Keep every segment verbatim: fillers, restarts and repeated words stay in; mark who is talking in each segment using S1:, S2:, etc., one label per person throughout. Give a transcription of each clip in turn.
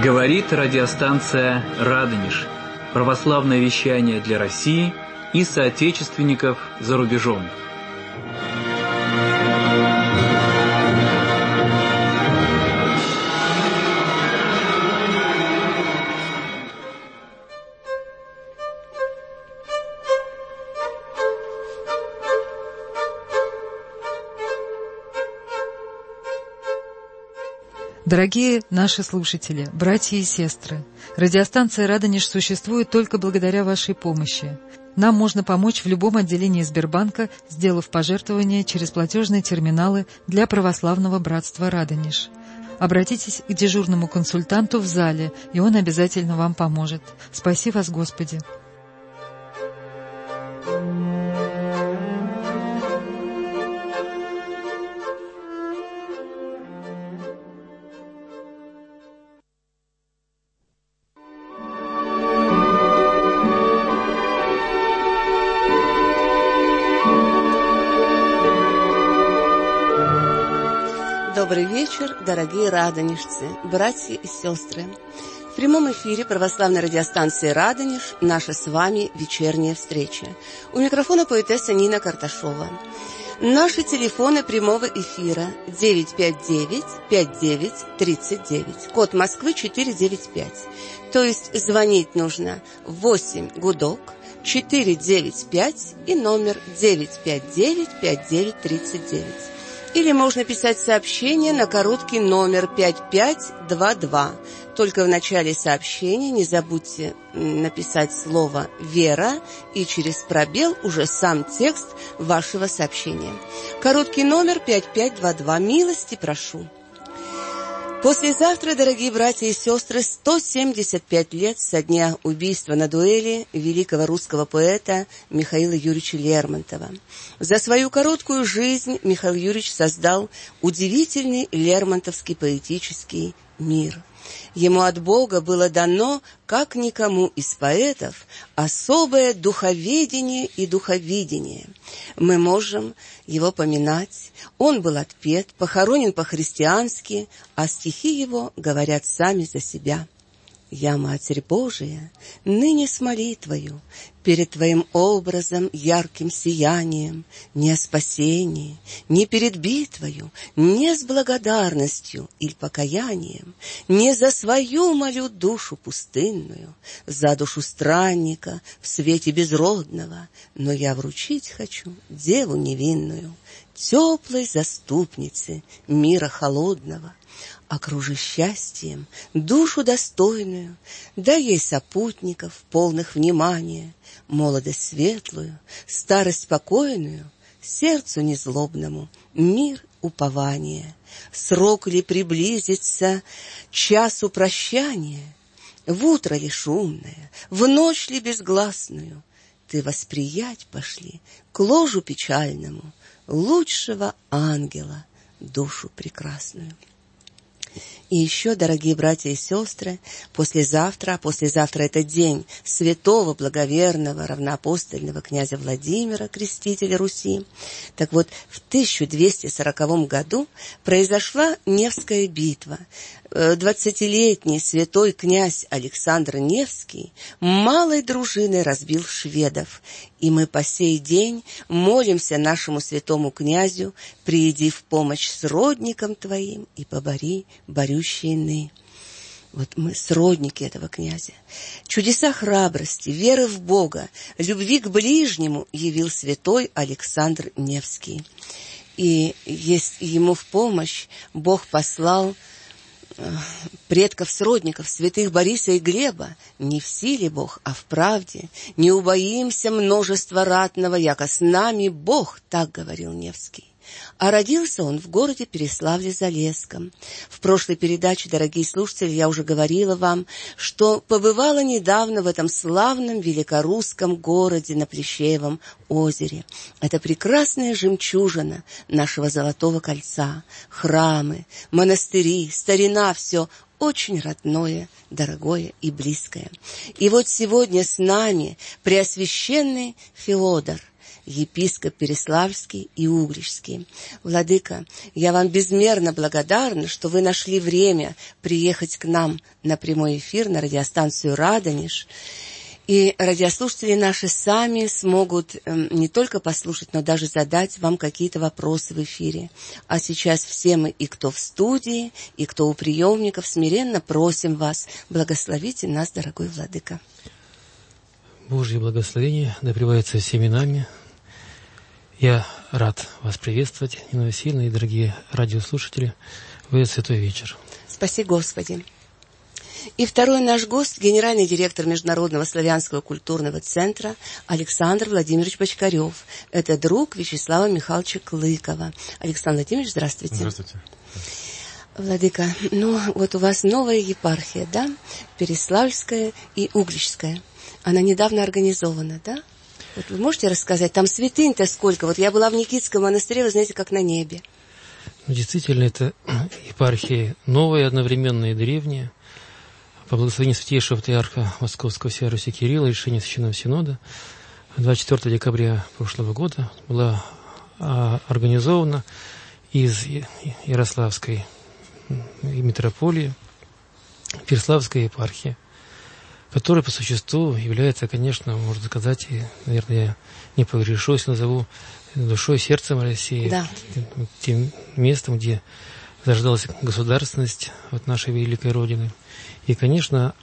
S1: Говорит радиостанция «Радонеж». Православное вещание для России и соотечественников за рубежом.
S2: Дорогие наши слушатели, братья и сестры, радиостанция «Радонеж» существует только благодаря вашей помощи. Нам можно помочь в любом отделении Сбербанка, сделав пожертвования через платежные терминалы для православного братства «Радонеж». Обратитесь к дежурному консультанту в зале, и он обязательно вам поможет. Спаси вас, Господи!
S3: Добрый вечер, дорогие радонежцы, братья и сестры. В прямом эфире православной радиостанции «Радонеж» наша с вами вечерняя встреча. У микрофона поэтесса Нина Карташова. Наши телефоны прямого эфира девять пять девять пять девять тридцать девять, код Москвы четыреста девяносто пять. То есть звонить нужно восемь гудок четыреста девяносто пять и номер девять пять девять пять девять тридцать девять. Или можно писать сообщение на короткий номер пять пять два два. Только в начале сообщения не забудьте написать слово «Вера» и через пробел уже сам текст вашего сообщения. Короткий номер пять пять два два. Милости прошу. Послезавтра, дорогие братья и сестры, сто семьдесят пять лет со дня убийства на дуэли великого русского поэта Михаила Юрьевича Лермонтова. За свою короткую жизнь Михаил Юрьевич создал удивительный лермонтовский поэтический мир. Ему от Бога было дано, как никому из поэтов, особое духоведение и духовидение. Мы можем его поминать. Он был отпет, похоронен по-христиански, а стихи его говорят сами за себя. «Я, Матерь Божия, ныне с молитвою перед Твоим образом ярким сиянием, не о спасении, не перед битвою, не с благодарностью или покаянием, не за свою молю душу пустынную, за душу странника в свете безродного, но я вручить хочу деву невинную, теплой заступнице мира холодного. Окружи счастьем душу достойную, дай ей сопутников, полных внимания, молодость светлую, старость спокойную, сердцу незлобному мир упования. Срок ли приблизится часу прощания, в утро ли шумное, в ночь ли безгласную, ты восприять пошли к ложу печальному лучшего ангела душу прекрасную. И еще, дорогие братья и сестры, послезавтра, а послезавтра это день святого, благоверного, равноапостольного князя Владимира, крестителя Руси. Так вот, в тысяча двести сороковом году произошла Невская битва. Двадцатилетний святой князь Александр Невский малой дружиной разбил шведов. И мы по сей день молимся нашему святому князю: прииди в помощь сродникам твоим и побори борющие ны. Вот мы сродники этого князя. Чудеса храбрости, веры в Бога, любви к ближнему явил святой Александр Невский. И ему в помощь Бог послал предков сродников, святых Бориса и Глеба. Не в силе Бог, а в правде. Не убоимся множества ратного, яко с нами Бог, так говорил Невский. А родился он в городе Переславле-Залесском. В прошлой передаче, дорогие слушатели, я уже говорила вам, что побывала недавно в этом славном великорусском городе на Плещеевом озере. Это прекрасная жемчужина нашего Золотого кольца. Храмы, монастыри, старина — все очень родное, дорогое и близкое. И вот сегодня с нами Преосвященный Феодор, епископ Переславский и Угличский. Владыка, я вам безмерно благодарна, что вы нашли время приехать к нам на прямой эфир на радиостанцию «Радонеж». И радиослушатели наши сами смогут э, не только послушать, но даже задать вам какие-то вопросы в эфире. А сейчас все мы, и кто в студии, и кто у приемников, смиренно просим вас, благословите нас, дорогой Владыка.
S4: Божье благословение да пребывает всеми нами. Я рад вас приветствовать, Нина Васильевна и дорогие радиослушатели, в этот святой вечер.
S3: Спаси Господи. И второй наш гость, генеральный директор Международного славянского культурного центра Александр Владимирович Бочкарев. Это друг Вячеслава Михайловича Клыкова. Александр Владимирович, здравствуйте.
S5: Здравствуйте.
S3: Владыка, ну вот у вас новая епархия, да? Переславская и Угличская. Она недавно организована, да? Вот вы можете рассказать, там святынь-то сколько? Вот я была в Никитском монастыре, вы знаете, как на небе.
S4: Ну, действительно, это епархия новая, одновременно и древняя. По благословению святейшего патриарха Московского всея Руси Кирилла, решение Священного Синода двадцать четвёртого декабря прошлого года была а, организована из Ярославской митрополии Переславская епархия, которая по существу является, конечно, можно сказать, и, наверное, я не погрешу, если назову душой, сердцем России,
S3: да.
S4: Тем местом, где заждалась государственность от нашей великой Родины. И, конечно,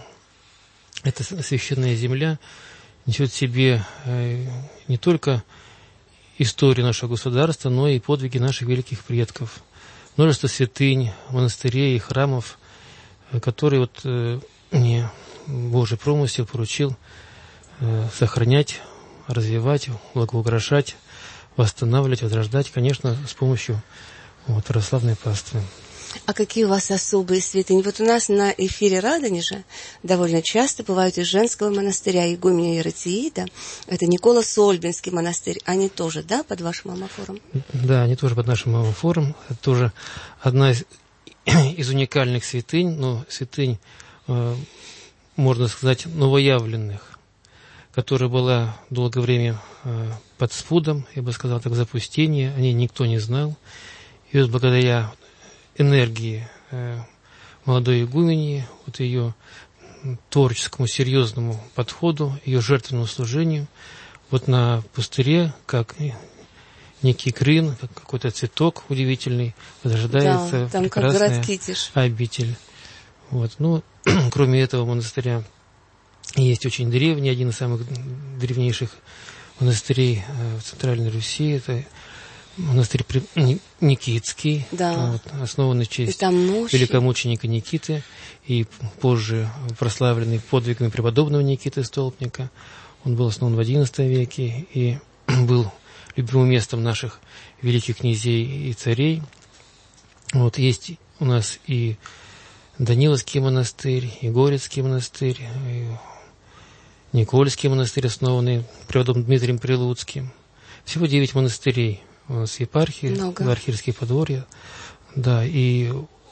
S4: эта священная земля несет в себе не только историю нашего государства, но и подвиги наших великих предков. Множество святынь, монастырей и храмов, которые вот мне Божий промысел поручил сохранять, развивать, благоукрашать, восстанавливать, возрождать, конечно, с помощью вот, православной паствы.
S3: А какие у вас особые святыни? Вот у нас на эфире Радонежа довольно часто бывают из женского монастыря игуменя Иератиида. Это Никола-Сольбинский монастырь. Они тоже, да, под вашим амафором?
S4: Да, они тоже под нашим амафором. Это тоже одна из, из уникальных святынь, но святынь, э, можно сказать, новоявленных, которая была долгое время э, под спудом, я бы сказал так, запустение. О ней никто не знал. И вот благодаря энергии э, молодой игуменьи, вот ее творческому, серьезному подходу, ее жертвенному служению, вот на пустыре, как некий крын, как какой-то цветок удивительный, возрождается
S3: да, там
S4: прекрасная
S3: как
S4: обитель. Вот. Ну, кроме этого монастыря есть очень древний, один из самых древнейших монастырей э, в Центральной Руси, это монастырь Никитский,
S3: да.
S4: вот, основанный в честь
S3: мощь...
S4: великомученика Никиты и позже прославленный подвигами преподобного Никиты Столпника. Он был основан в одиннадцатом веке и был любимым местом наших великих князей и царей. Вот, есть у нас и Даниловский монастырь, и Горецкий монастырь, и Никольский монастырь, основанный преподобным Дмитрием Прилуцким. Всего девять монастырей у нас епархии, в архиерейские подворья, да, и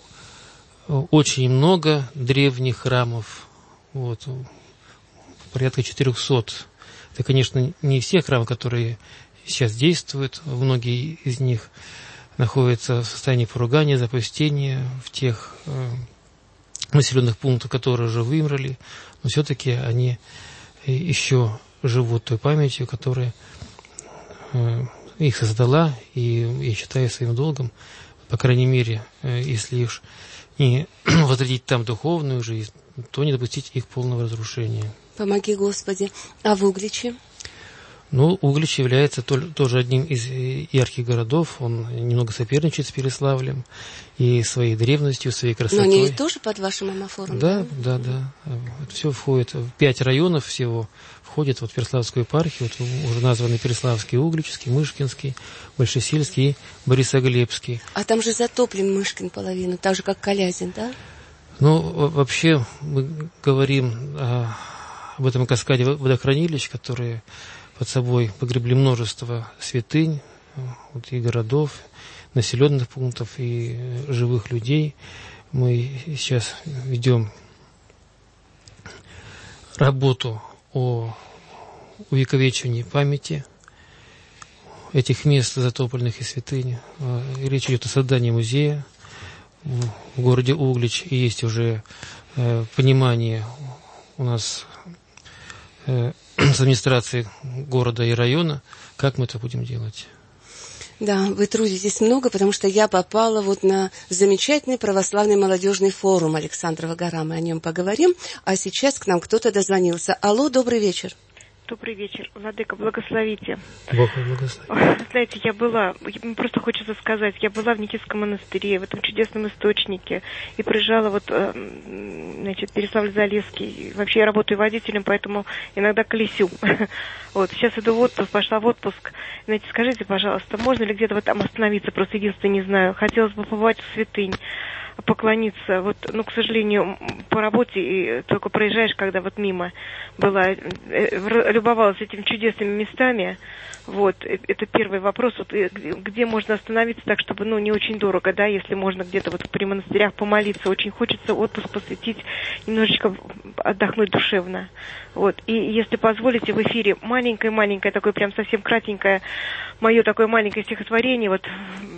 S4: очень много древних храмов, вот, порядка четырехсот. Это, конечно, не все храмы, которые сейчас действуют, многие из них находятся в состоянии поругания, запустения в тех э, населенных пунктах, которые уже вымерли, но все-таки они еще живут той памятью, которая э, их создала, и я считаю своим долгом, по крайней мере, если уж не возродить там духовную жизнь, то не допустить их полного разрушения.
S3: Помоги, Господи. А в Угличе?
S4: Ну, Углич является тоже одним из ярких городов, он немного соперничает с Переславлем и своей древностью, своей красотой.
S3: Но они тоже под вашим амафором?
S4: Да, да, да. да. Это все входит, в пять районов всего входит вот в Переславскую епархию, вот уже названы Переславский, Угличский, Мышкинский, Большесельский и Борисоглебский.
S3: А там же затоплен Мышкин половину, так же, как Калязин, да?
S4: Ну, вообще, мы говорим о, об этом каскаде водохранилищ, которые под собой погребли множество святынь, вот, и городов, населенных пунктов, и живых людей. Мы сейчас ведем работу о увековечивании памяти этих мест затопленных и святынь. И речь идет о создании музея в городе Углич, и есть уже понимание у нас с администрацией города и района, как мы это будем делать.
S3: Да, вы трудитесь много, потому что я попала вот на замечательный православный молодежный форум Александрова гора. Мы о нем поговорим. А сейчас к нам кто-то дозвонился. Алло, добрый вечер.
S5: Добрый вечер. Владыка, благословите.
S4: Бог благословит.
S5: Знаете, я была, мне просто хочется сказать, я была в Никитском монастыре, в этом чудесном источнике, и проезжала вот, значит, Переславль-Залесский. Вообще я работаю водителем, поэтому иногда колесю. Вот, сейчас иду в отпуск, пошла в отпуск. Знаете, скажите, пожалуйста, можно ли где-то вот там остановиться? Просто единственное, не знаю. Хотелось бы побывать в святынь, поклониться. Вот, ну, к сожалению, по работе и только проезжаешь, когда вот мимо была, любовалась этими чудесными местами. Вот, это первый вопрос. Вот, где можно остановиться так, чтобы, ну, не очень дорого, да, если можно где-то вот при монастырях помолиться. Очень хочется отпуск посвятить, немножечко отдохнуть душевно. Вот, и если позволите, в эфире маленькое-маленькое, такое прям совсем кратенькое, мое такое маленькое стихотворение, вот,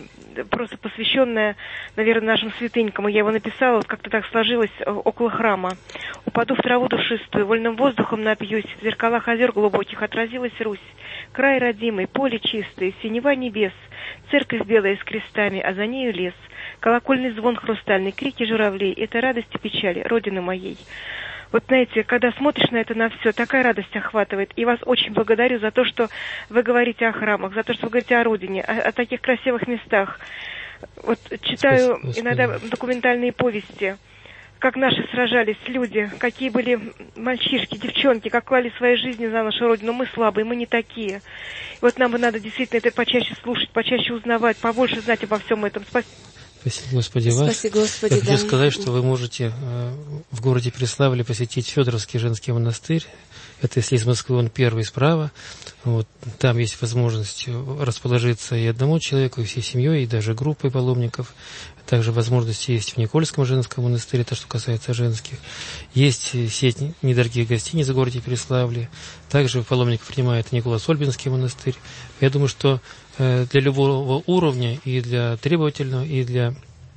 S5: просто посвященное, наверное, нашим святынькам. И я его написала, вот как-то так сложилось, около храма. «Упаду в траву душистую, вольным воздухом напьюсь, в зеркалах озер глубоких отразилась Русь. Край родимый, поле чистое, синева небес, церковь белая с крестами, а за нею лес. Колокольный звон хрустальный, крики журавлей, это радость и печаль родины моей». Вот знаете, когда смотришь на это на все, такая радость охватывает. И вас очень благодарю за то, что вы говорите о храмах, за то, что вы говорите о родине, о, о таких красивых местах. Вот читаю Спасибо. Иногда документальные повести, как наши сражались люди, какие были мальчишки, девчонки, как клали свои жизни за нашу родину. Мы слабые, мы не такие. И вот нам бы надо действительно это почаще слушать, почаще узнавать, побольше знать обо всем этом. Спасибо.
S4: Спасибо, Господи, вас.
S3: Спасибо, Господи,
S4: Я
S3: да.
S4: хочу сказать, что вы можете э, в городе Переславле посетить Федоровский женский монастырь. Это если из Москвы он первый справа. Вот, там есть возможность расположиться и одному человеку, и всей семьей, и даже группой паломников. Также возможности есть в Никольском женском монастыре, то, что касается женских. Есть сеть недорогих гостиниц в городе Переславле. Также паломников принимает Николас-Ольбинский монастырь. Я думаю, что э, для любого уровня, и для требовательного, и для,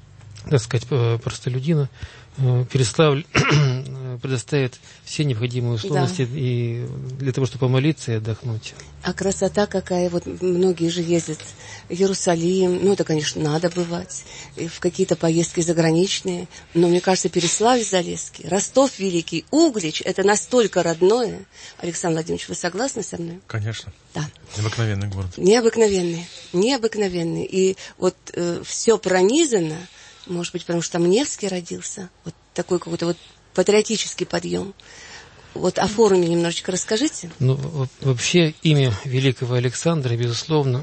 S4: так сказать, простолюдина, э, Переславль предоставит все необходимые условности, да, и для того, чтобы помолиться и отдохнуть.
S3: А красота какая, вот многие же ездят в Иерусалим, ну это, конечно, надо бывать, в какие-то поездки заграничные, но мне кажется, Переславль-Залесский, Ростов Великий, Углич, это настолько родное. Александр Владимирович, вы согласны со мной?
S6: Конечно.
S3: Да.
S6: Необыкновенный город.
S3: Необыкновенный, необыкновенный. И вот э, все пронизано, может быть, потому что там Невский родился, вот такой какой-то вот патриотический подъем. Вот о форуме немножечко расскажите.
S4: Ну, вообще имя великого Александра, безусловно,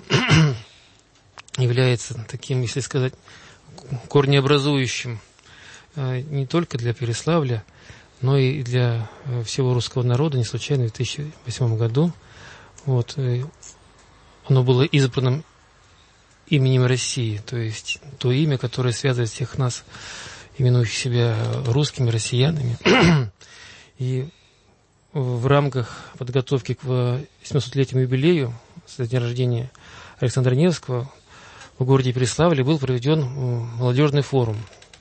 S4: является таким, если сказать, корнеобразующим не только для Переславля, но и для всего русского народа. Не случайно в две тысячи восьмом году вот, оно было избранным именем России, то есть то имя, которое связывает всех нас, именующих себя русскими, россиянами. И в рамках подготовки к семисотлетнему юбилею со дня рождения Александра Невского в городе Переславле был проведен молодежный форум.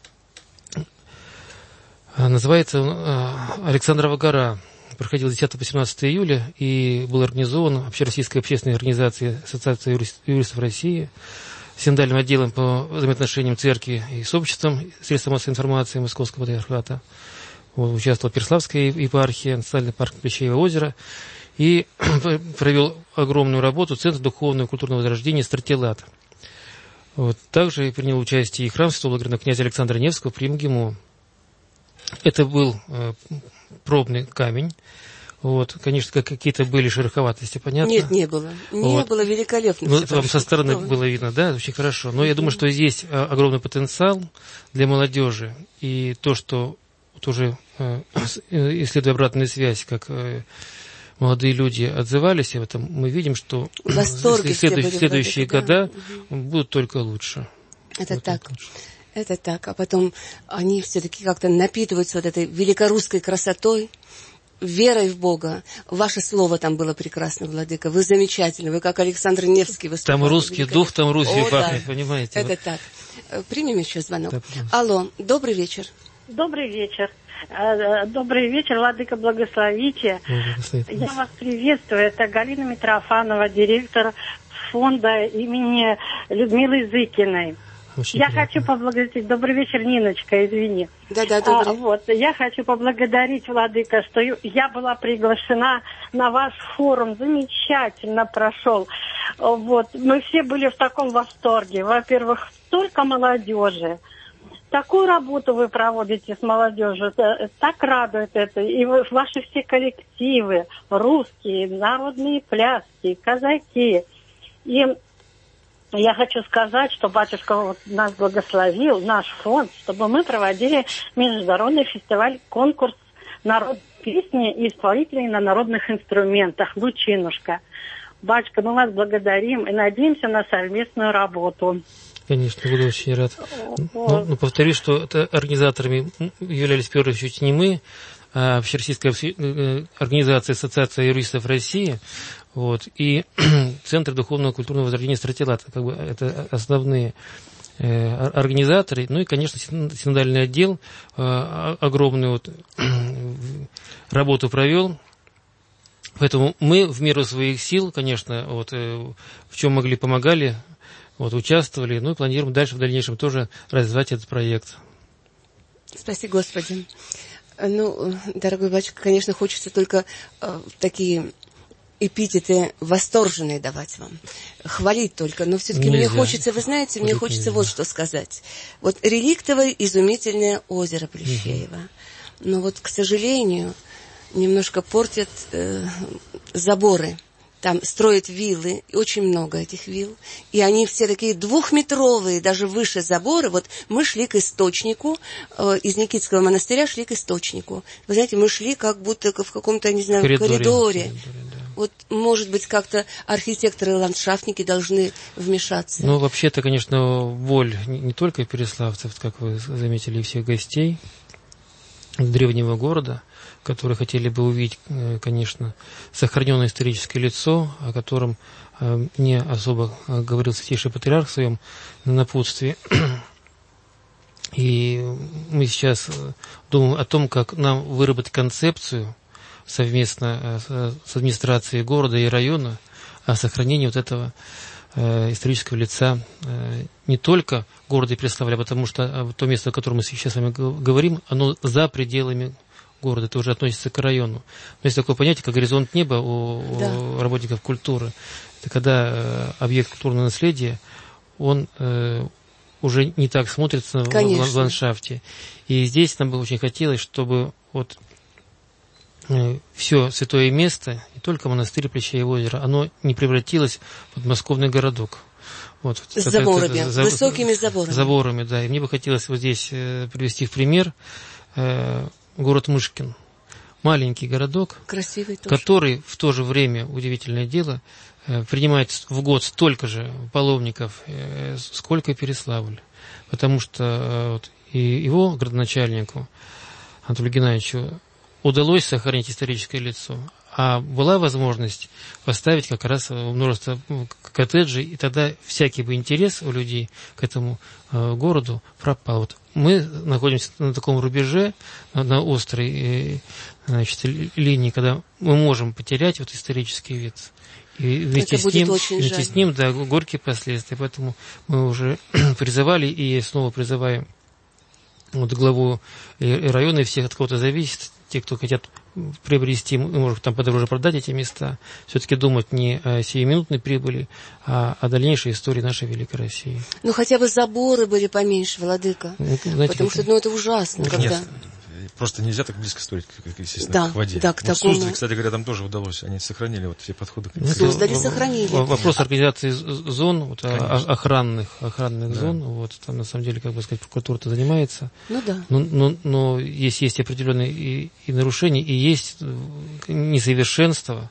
S4: Называется он «Александрова гора». Проходил с десятого по семнадцатое июля и был организован Общероссийской общественной организацией Ассоциации юристов России, синодальным отделом по взаимоотношениям церкви и с обществом средств массовой информации Московского патриархата. Вот, участвовала Переславская епархия, Национальный парк Плещеево озеро, и провел огромную работу Центр духовного и культурного возрождения «Стратилат». Вот, также принял участие и храм святого благородного князя Александра Невского при МГИМО. Это был э, пробный камень. Вот, конечно, как какие-то были шероховатости, понятно?
S3: Нет, не было. Не
S4: вот.
S3: было, великолепно.
S4: Ну, вам со стороны
S3: Готово.
S4: Было видно, да, очень хорошо. Но я думаю, что здесь огромный потенциал для молодежи. И то, что тоже, исследуя обратную связь, как молодые люди отзывались об этом, мы видим, что
S3: Восторги
S4: следующие,
S3: были
S4: следующие
S3: да.
S4: года
S3: угу.
S4: будут только лучше.
S3: Это
S4: вот
S3: так.
S4: лучше.
S3: Это так. А потом они все-таки как-то напитываются вот этой великорусской красотой. верой в Бога. Ваше слово там было прекрасно, владыка. Вы замечательны. Вы как Александр Невский выступали.
S4: Там русский дух, там Русью
S3: О,
S4: пахнет,
S3: да.
S4: понимаете?
S3: Это вот. Так. Примем еще звонок.
S4: Да,
S3: алло, добрый вечер.
S6: Добрый вечер. Добрый вечер, владыка, благословите. Благословите. Я вас приветствую. Это Галина Митрофанова, директор фонда имени Людмилы Зыкиной. Очень я приятно. Хочу поблагодарить. Добрый вечер, Ниночка, извини.
S3: Да, да, добрый.
S6: А, вот, я хочу поблагодарить, владыка, что я была приглашена на ваш форум. Замечательно прошел. Вот, мы все были в таком восторге. Во-первых, столько молодежи. Такую работу вы проводите с молодежью, так радует это. И ваши все коллективы, русские, народные пляски, казаки. И я хочу сказать, что батюшка вот нас благословил, наш фонд, чтобы мы проводили международный фестиваль, конкурс народной песни и исполнителей на народных инструментах «Лучинушка». Батюшка, мы вас благодарим и надеемся на совместную работу.
S4: Конечно, буду очень рад. Но, но повторюсь, что это организаторами являлись в первую очередь не мы, а Общероссийская организация Ассоциация юристов России, вот, и Центр духовного культурного возрождения Стратилат, как бы это основные э, организаторы, ну и, конечно, синодальный отдел э, огромную вот, работу провел. Поэтому мы в меру своих сил, конечно, вот, э, в чем могли, помогали, вот, участвовали, ну и планируем дальше в дальнейшем тоже развивать этот проект.
S3: Спаси Господи. Ну, дорогой батюшка, конечно, хочется только э, такие эпитеты восторженные давать вам, хвалить только, но все-таки мне хочется, вы знаете, мне хочется вот что сказать. Вот реликтовое изумительное озеро Плещеево, но вот, к сожалению, немножко портят э, заборы. Там строят виллы, очень много этих вилл, и они все такие двухметровые, даже выше забора. Вот мы шли к источнику, э, из Никитского монастыря шли к источнику. Вы знаете, мы шли как будто в каком-то, не знаю, коридоре. коридоре. коридоре да. Вот, может быть, как-то архитекторы и ландшафтники должны вмешаться.
S4: Ну, вообще-то, конечно, боль не только переславцев, как вы заметили, и всех гостей древнего города, которые хотели бы увидеть, конечно, сохраненное историческое лицо, о котором мне особо говорил Святейший Патриарх в своем напутствии. И мы сейчас думаем о том, как нам выработать концепцию совместно с администрацией города и района о сохранении вот этого исторического лица не только города Переславля, потому что то место, о котором мы сейчас с вами говорим, оно за пределами города, это уже относится к району. Но есть такое понятие, как горизонт неба у, да. у работников культуры. Это когда объект культурного наследия, он э, уже не так смотрится в, в ландшафте. И здесь нам бы очень хотелось, чтобы вот э, все святое место, не только монастырь Плещеево озеро, оно не превратилось в подмосковный городок. Вот,
S3: с заборами, это, за, высокими заборами.
S4: Заборами, да. И мне бы хотелось вот здесь э, привести в пример э, город Мышкин. Маленький городок,
S3: красивый тоже. Который
S4: в то же время, удивительное дело, э, принимает в год столько же паломников, э, сколько и Переславль. Потому что э, вот, и его градоначальнику Анатолию Геннадьевичу удалось сохранить историческое лицо. А была возможность поставить как раз множество коттеджей, и тогда всякий бы интерес у людей к этому э, городу пропал. Вот мы находимся на таком рубеже, на, на острой э, значит, линии, когда мы можем потерять вот исторический вид. И вместе, с ним, вместе с ним, да, горькие последствия. Поэтому мы уже призывали и снова призываем вот, главу и, и района, и всех от кого-то зависит, те, кто хотят приобрести, может там подороже продать эти места, все-таки думать не о сиюминутной прибыли, а о дальнейшей истории нашей великой России.
S3: Ну, хотя бы заборы были поменьше, владыка. Ну, знаете, потому что, ну, это ужасно.
S7: Нет,
S3: когда...
S7: просто нельзя так близко строить, как, естественно,
S3: да,
S7: к воде.
S3: Да, к
S7: вот
S3: такому...
S7: в Суздале, кстати говоря, там тоже удалось. Они сохранили вот все подходы.
S3: В Суздале сохранили.
S4: Вопрос организации зон, вот, охранных, охранных да. зон, вот, там, на самом деле, как бы сказать, прокуратура-то занимается.
S3: Ну да.
S4: Но, но, но есть, есть определенные и, и нарушения, и есть несовершенство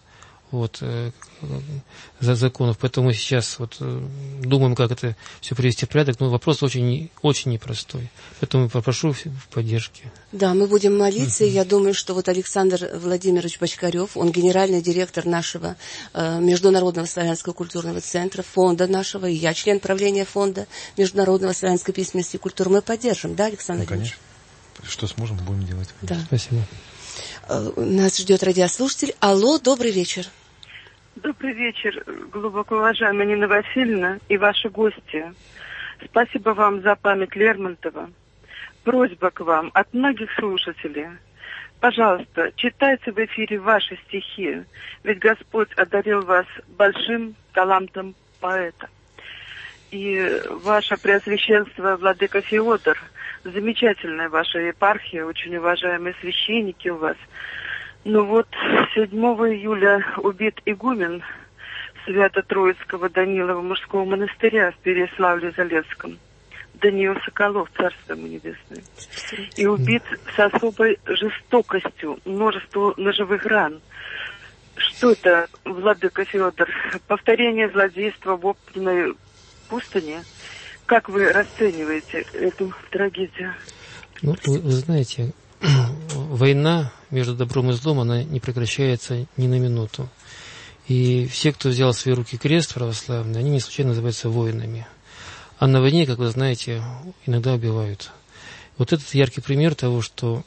S4: вот, за законов. Поэтому мы сейчас вот думаем, как это все привести в порядок. Но вопрос очень, очень непростой. Поэтому попрошу в поддержке.
S3: Да, мы будем молиться. И я думаю, что вот Александр Владимирович Бочкарев, он генеральный директор нашего э, Международного славянского культурного центра, фонда нашего, и я член правления фонда Международного славянской письменности и культуры. Мы поддержим, да, Александр
S7: Ну, конечно. Что сможем, будем делать.
S3: Да.
S4: Спасибо.
S3: Э, нас ждет радиослушатель. Алло, добрый вечер.
S8: Добрый вечер, глубоко уважаемая Нина Васильевна и ваши гости. Спасибо вам за память Лермонтова. Просьба к вам от многих слушателей. Пожалуйста, читайте в эфире ваши стихи, ведь Господь одарил вас большим талантом поэта. И ваше Преосвященство, Владыка Феодор, замечательная ваша епархия, очень уважаемые священники у вас. Ну вот, седьмого июля убит игумен Свято-Троицкого Данилова мужского монастыря в Переяславле-Залесском. Даниил Соколов, царство ему небесное. И убит с особой жестокостью, множество ножевых ран. Что это, владыка Федор? Повторение злодейства в опытной пустыне? Как вы расцениваете эту трагедию?
S4: Ну, вы, вы знаете, война между добром и злом, она не прекращается ни на минуту. И все, кто взял в свои руки крест православный, они не случайно называются воинами. А на войне, как вы знаете, иногда убивают. Вот этот яркий пример того, что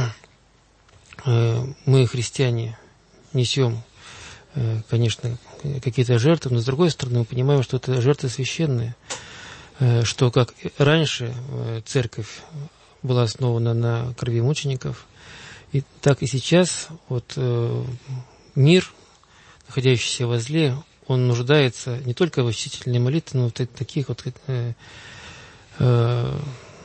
S4: мы, христиане, несем, конечно, какие-то жертвы, но с другой стороны мы понимаем, что это жертвы священные, что как раньше церковь была основана на крови мучеников, и так и сейчас вот мир, находящийся во зле, он нуждается не только в очистительной молитве, но в таких вот э, э,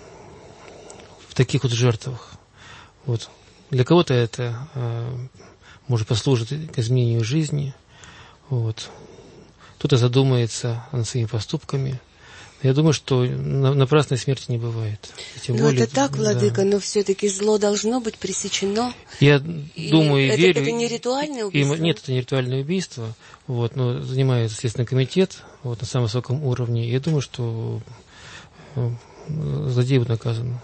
S4: в таких вот жертвах. Вот. Для кого-то это э, может послужить к изменению жизни. Вот. Кто-то задумается над своими поступками. Я думаю, что напрасной смерти не бывает.
S3: Ну, более, это так, владыка, да. Но все-таки зло должно быть пресечено.
S4: Я
S3: и
S4: думаю и
S3: это,
S4: верю.
S3: Это не ритуальное убийство?
S4: И, нет, это не ритуальное убийство. Вот, но занимается Следственный комитет вот, на самом высоком уровне. Я думаю, что злодей будет наказан.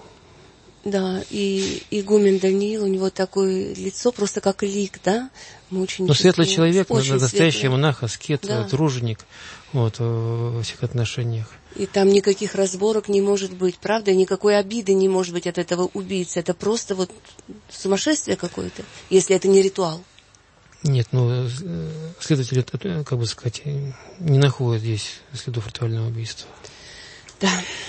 S3: Да, и игумен Даниил, у него такое лицо, просто как лик, да?
S4: Ну, светлый человек, настоящий
S3: светлый.
S4: монах, аскет,
S3: Да.
S4: труженик вот, во всех отношениях.
S3: И там никаких разборок не может быть, правда? Никакой обиды не может быть от этого убийцы. Это просто вот сумасшествие какое-то, если это не ритуал.
S4: Нет, ну, следователи, как бы сказать, не находят здесь следов ритуального убийства.
S3: Да.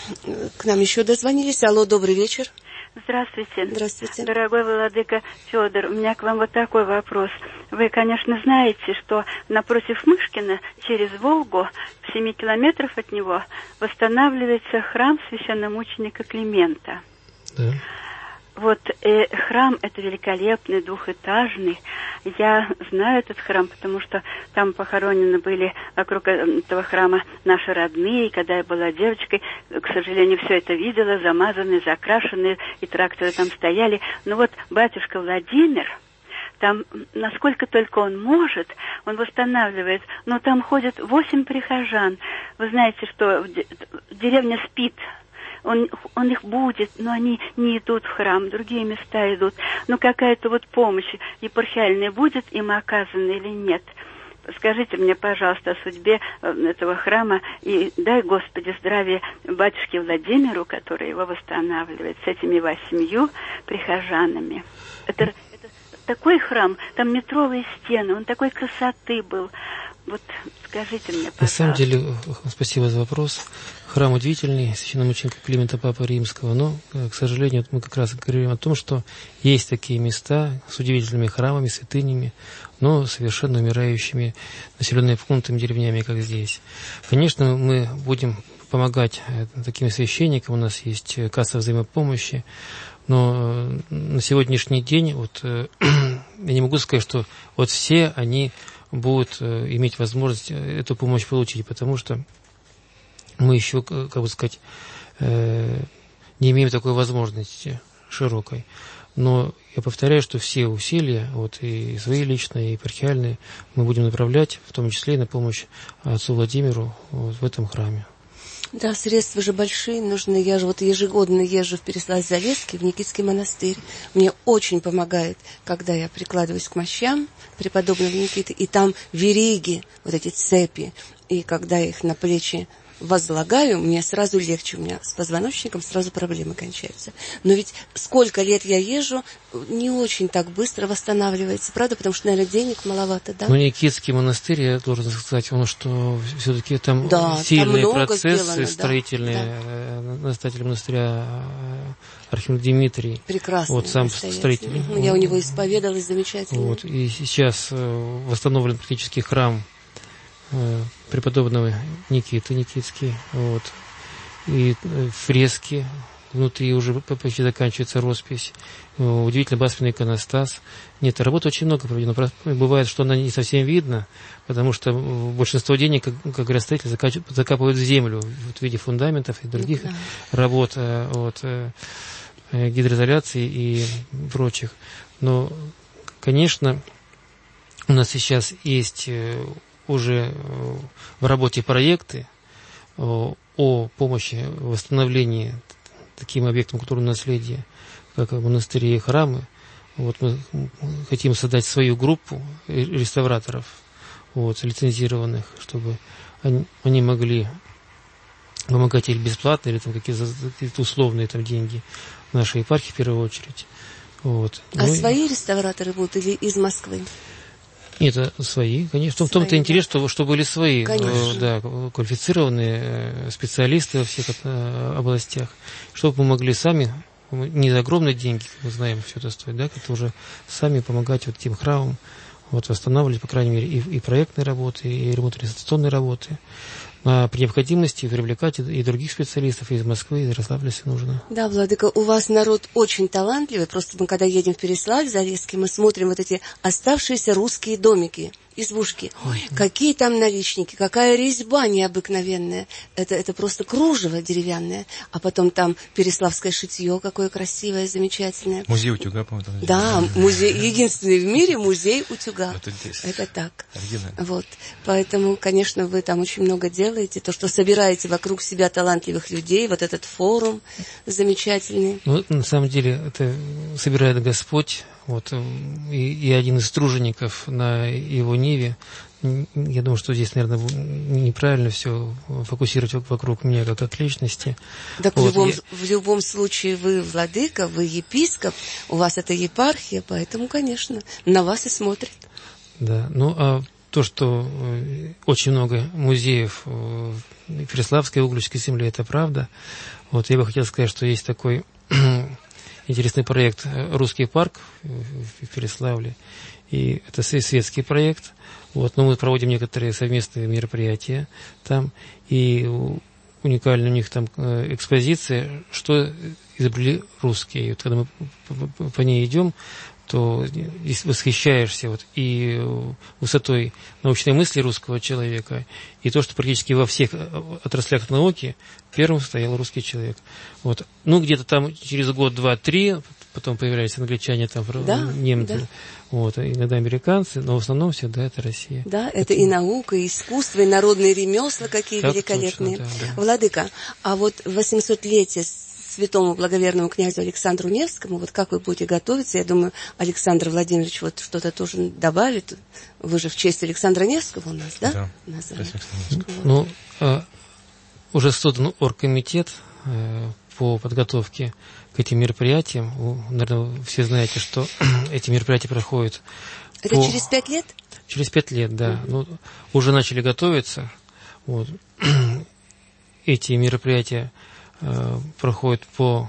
S3: К нам еще дозвонились. Алло, добрый вечер.
S9: Здравствуйте.
S3: Здравствуйте.
S9: Дорогой владыка Федор, у меня к вам вот такой вопрос. Вы, конечно, знаете, что напротив Мышкина, через Волгу, в семи километрах от него, восстанавливается храм священномученика Климента.
S4: Да.
S9: Вот э, храм это великолепный, двухэтажный. Я знаю этот храм, потому что там похоронены были вокруг этого храма наши родные. Когда я была девочкой, к сожалению, все это видела, замазанные, закрашенные, и тракторы там стояли. Но вот батюшка Владимир, там, насколько только он может, он восстанавливает. Но там ходят восемь прихожан. Вы знаете, что деревня спит. Он, он их будет, но они не идут в храм, другие места идут. Но какая-то вот помощь епархиальная будет им оказана или нет? Скажите мне, пожалуйста, о судьбе этого храма и дай, Господи, здравия батюшке Владимиру, который его восстанавливает, с этими восемью прихожанами. Это, это такой храм, там метровые стены, он такой красоты был. Вот скажите мне, пожалуйста.
S4: На самом деле, спасибо за вопрос. Храм удивительный, священномученика Климента Папы Римского, но, к сожалению, мы как раз говорим о том, что есть такие места с удивительными храмами, святынями, но совершенно умирающими населенными пунктами, деревнями, как здесь. Конечно, мы будем помогать таким священникам, у нас есть касса взаимопомощи, но на сегодняшний день вот, я не могу сказать, что вот все они будут иметь возможность эту помощь получить, потому что мы еще, как бы сказать, не имеем такой возможности широкой. Но я повторяю, что все усилия, вот и свои личные, и епархиальные, мы будем направлять, в том числе и на помощь отцу Владимиру вот, в этом храме.
S3: Да, средства же большие нужны. Я же вот ежегодно езжу в Переславль-Залесский, в Никитский монастырь. Мне очень помогает, когда я прикладываюсь к мощам преподобного Никиты, и там вериги, вот эти цепи, и когда я их на плечи возлагаю, мне сразу легче, у меня с позвоночником сразу проблемы кончаются. Но ведь сколько лет я езжу, не очень так быстро восстанавливается, правда? Потому что, наверное, денег маловато, да?
S4: Ну, Никитский монастырь, я должен сказать, он, что все-таки там
S3: да,
S4: сильные
S3: там
S4: процессы
S3: сделано,
S4: строительные.
S3: Да.
S4: Настоятель монастыря Архимандрит Дмитрий.
S3: Прекрасный.
S4: Вот сам строитель.
S3: Угу, я у него исповедалась, замечательно.
S4: Вот, и сейчас восстановлен практически храм преподобного Никиты Никитский, вот, и фрески, внутри уже почти заканчивается роспись, удивительно басменный иконостас. Нет, работы очень много проведено. Бывает, что она не совсем видна, потому что большинство денег, как, как говорят строители, закапывают в землю вот, в виде фундаментов и других да. работ, вот, гидроизоляции и прочих. Но, конечно, у нас сейчас есть уже в работе проекты о помощи в восстановлении таким объектам культурного наследия, как монастыри и храмы. Вот мы хотим создать свою группу реставраторов, вот, лицензированных, чтобы они, они могли помогать или бесплатно, или там какие-то, какие-то условные там деньги нашей епархии в первую очередь. Вот.
S3: А
S4: ну,
S3: свои реставраторы будут или из Москвы?
S4: Это свои, конечно. В том-то да. интерес, что, что были свои,
S3: конечно.
S4: да, квалифицированные специалисты во всех областях, чтобы мы могли сами, не за огромные деньги, как мы знаем, все это стоит, да, как-то уже сами помогать вот этим храмам, вот, восстанавливать, по крайней мере, и, и проектные работы, и ремонтно-реставрационные работы. А при необходимости привлекать и других специалистов из Москвы, из Ярославля, если нужно.
S3: Да, Владыка, у вас народ очень талантливый. Просто мы, когда едем в Переславль-Залесский, мы смотрим вот эти оставшиеся русские домики, избушки. Ой, какие там наличники, какая резьба необыкновенная. Это, это просто кружево деревянное. А потом там переславское шитье, какое красивое, замечательное.
S7: Музей утюга, по-моему, там.
S3: Да, музей, единственный в мире музей утюга.
S7: Это,
S3: это так.
S7: Оригинально.
S3: Вот. Поэтому, конечно, вы там очень много делаете. То, что собираете вокруг себя талантливых людей, вот этот форум замечательный.
S4: Ну, на самом деле, это собирает Господь. Вот, и, и один из тружеников на его ниве, я думаю, что здесь, наверное, неправильно все фокусировать вокруг меня как, как личности.
S3: Так
S4: вот,
S3: в, любом,
S4: я...
S3: в любом случае вы владыка, вы епископ, у вас это епархия, поэтому, конечно, на вас и смотрят.
S4: Да, ну а то, что очень много музеев в Переславской и Угличской земле, это правда. Вот, я бы хотел сказать, что есть такой... интересный проект «Русский парк» в Переславле, и это светский проект. Вот, но мы проводим некоторые совместные мероприятия там, и уникальная у них там экспозиция, что изобрели русские. И вот когда мы по ней идем, то восхищаешься вот и высотой научной мысли русского человека, и то, что практически во всех отраслях науки первым стоял русский человек. Вот. Ну, где-то там через год, два, три, потом появлялись англичане, там, да, немцы, да. Вот, иногда американцы, но в основном всегда это Россия.
S3: Да, это, это и наука, и искусство, и народные ремесла, какие так великолепные.
S4: Точно, да, да.
S3: Владыка, а вот восьмисотлетие святому благоверному князю Александру Невскому, вот как вы будете готовиться? Я думаю, Александр Владимирович вот что-то тоже добавит. Вы же в честь Александра Невского у нас, да?
S7: Да.
S3: Назвали.
S4: Ну, э, уже создан оргкомитет э, по подготовке к этим мероприятиям. Вы, наверное, все знаете, что эти мероприятия проходят.
S3: Это по... через пять лет?
S4: Через пять лет, да. Mm-hmm. Ну, уже начали готовиться. Вот. Эти мероприятия проходит по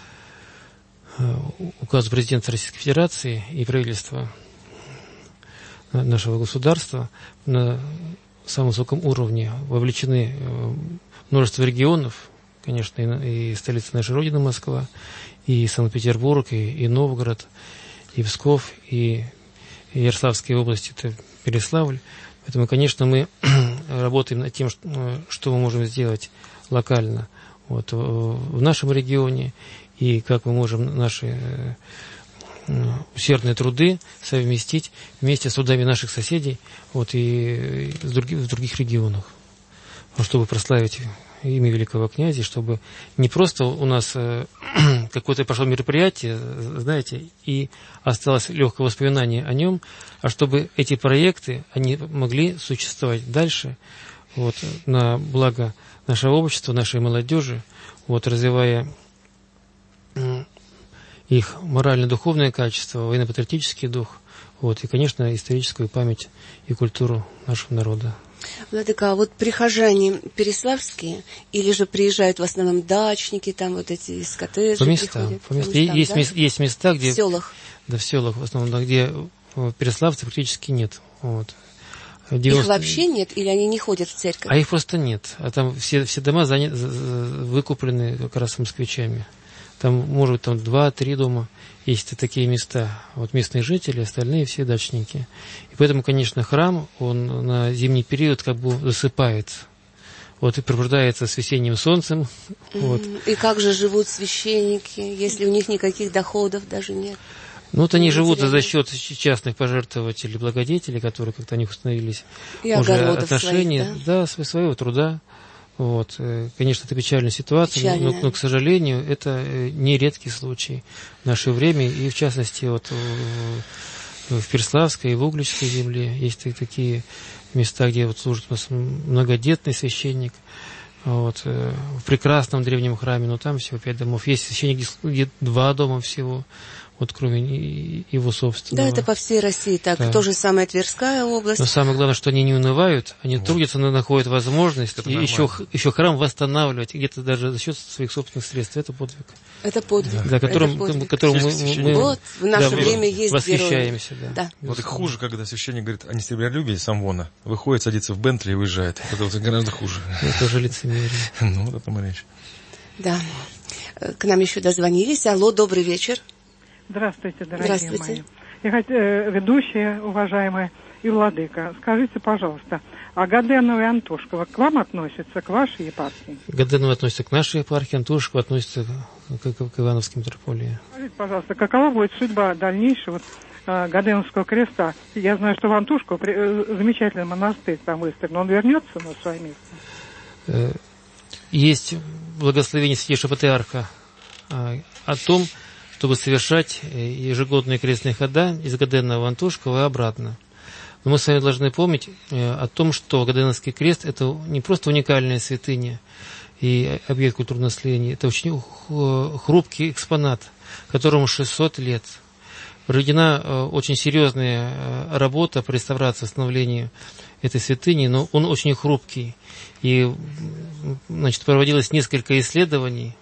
S4: указу президента Российской Федерации и правительства нашего государства. На самом высоком уровне вовлечены множество регионов, конечно, и столица нашей Родины Москва, и Санкт-Петербург, и, и Новгород, и Псков, и Ярославская область, это Переславль. Поэтому, конечно, мы работаем над тем, что мы можем сделать локально вот, в нашем регионе, и как мы можем наши усердные труды совместить вместе с трудами наших соседей вот, и, и в, других, в других регионах, чтобы прославить имя великого князя, чтобы не просто у нас э, какое-то прошло мероприятие, знаете, и осталось легкое воспоминание о нем, а чтобы эти проекты, они могли существовать дальше, вот, на благо нашего общества, нашей молодежи, вот, развивая э, их морально-духовное качество, военно-патриотический дух, вот, и, конечно, историческую память и культуру нашего народа.
S3: Владыка, а вот прихожане переславские или же приезжают в основном дачники, там вот эти из коттеджей
S4: по местам,
S3: приходят?
S4: по местам. По местам есть,
S3: да?
S4: мест, есть места, где...
S3: В селах.
S4: Да, в селах в основном, да, где переславцев практически нет. Вот.
S3: Их
S4: девяносто...
S3: вообще нет или они не ходят в церковь?
S4: А их просто нет. А там все, все дома заня... выкуплены как раз москвичами. Там, может быть, там два-три дома. Есть такие места. Вот местные жители, остальные все дачники. И поэтому, конечно, храм, он на зимний период как бы засыпает. Вот и пробуждается с весенним солнцем. Mm-hmm. Вот.
S3: И как же живут священники, если у них никаких доходов даже нет?
S4: Ну, вот они живут за счет частных пожертвователей, благодетелей, которые как-то у них установились
S3: и
S4: уже отношения,
S3: своих, да?
S4: Да, своего труда. Вот. Конечно, это печальная ситуация,
S3: Печальная.
S4: Но, но, к сожалению, это не редкий случай в наше время, и в частности, вот в Переславской и в Угличской земле есть такие места, где вот служит у нас многодетный священник, вот, в прекрасном древнем храме, но там всего пять домов. Есть священник, где два дома всего, вот кроме его собственного.
S3: Да, это по всей России так. Да. То же самое Тверская область.
S4: Но самое главное, что они не унывают, они вот. трудятся, находят возможность и еще, еще храм восстанавливать, где-то даже за счет своих собственных средств. Это подвиг.
S3: Это подвиг.
S4: Да, которым,
S3: подвиг.
S4: которым мы, мы
S3: вот, в наше
S4: да,
S3: время есть
S4: восхищаемся. Да.
S3: Да.
S7: Вот и хуже, когда священник говорит о несребролюбии самвона, выходит, садится в Бентли и уезжает. Это вот гораздо хуже.
S4: Это уже лицемерие.
S7: Ну, вот это речь.
S3: Да. К нам еще дозвонились. Алло, добрый вечер.
S10: Здравствуйте, дорогие
S3: Здравствуйте.
S10: мои. Я хочу, э, ведущая, уважаемая, и владыка, скажите, пожалуйста, а Гаденова и Антошкова к вам относятся, к вашей епархии?
S4: Гаденова относится к нашей епархии, Антошкова относится к, к, к Ивановской митрополии.
S10: Скажите, пожалуйста, какова будет судьба дальнейшего э, Гаденовского креста? Я знаю, что в Антошково при, э, замечательный монастырь там выставлен, он вернется на свое место?
S4: Э, есть благословение Святейшего Патриарха э, о том, чтобы совершать ежегодные крестные хода из Гаденова в Антошково и обратно. Но мы с вами должны помнить о том, что Гаденовский крест – это не просто уникальная святыня и объект культурного наследия, это очень хрупкий экспонат, которому шестьсот лет. Проведена очень серьезная работа по реставрации, восстановлению этой святыни, но он очень хрупкий. И, значит, проводилось несколько исследований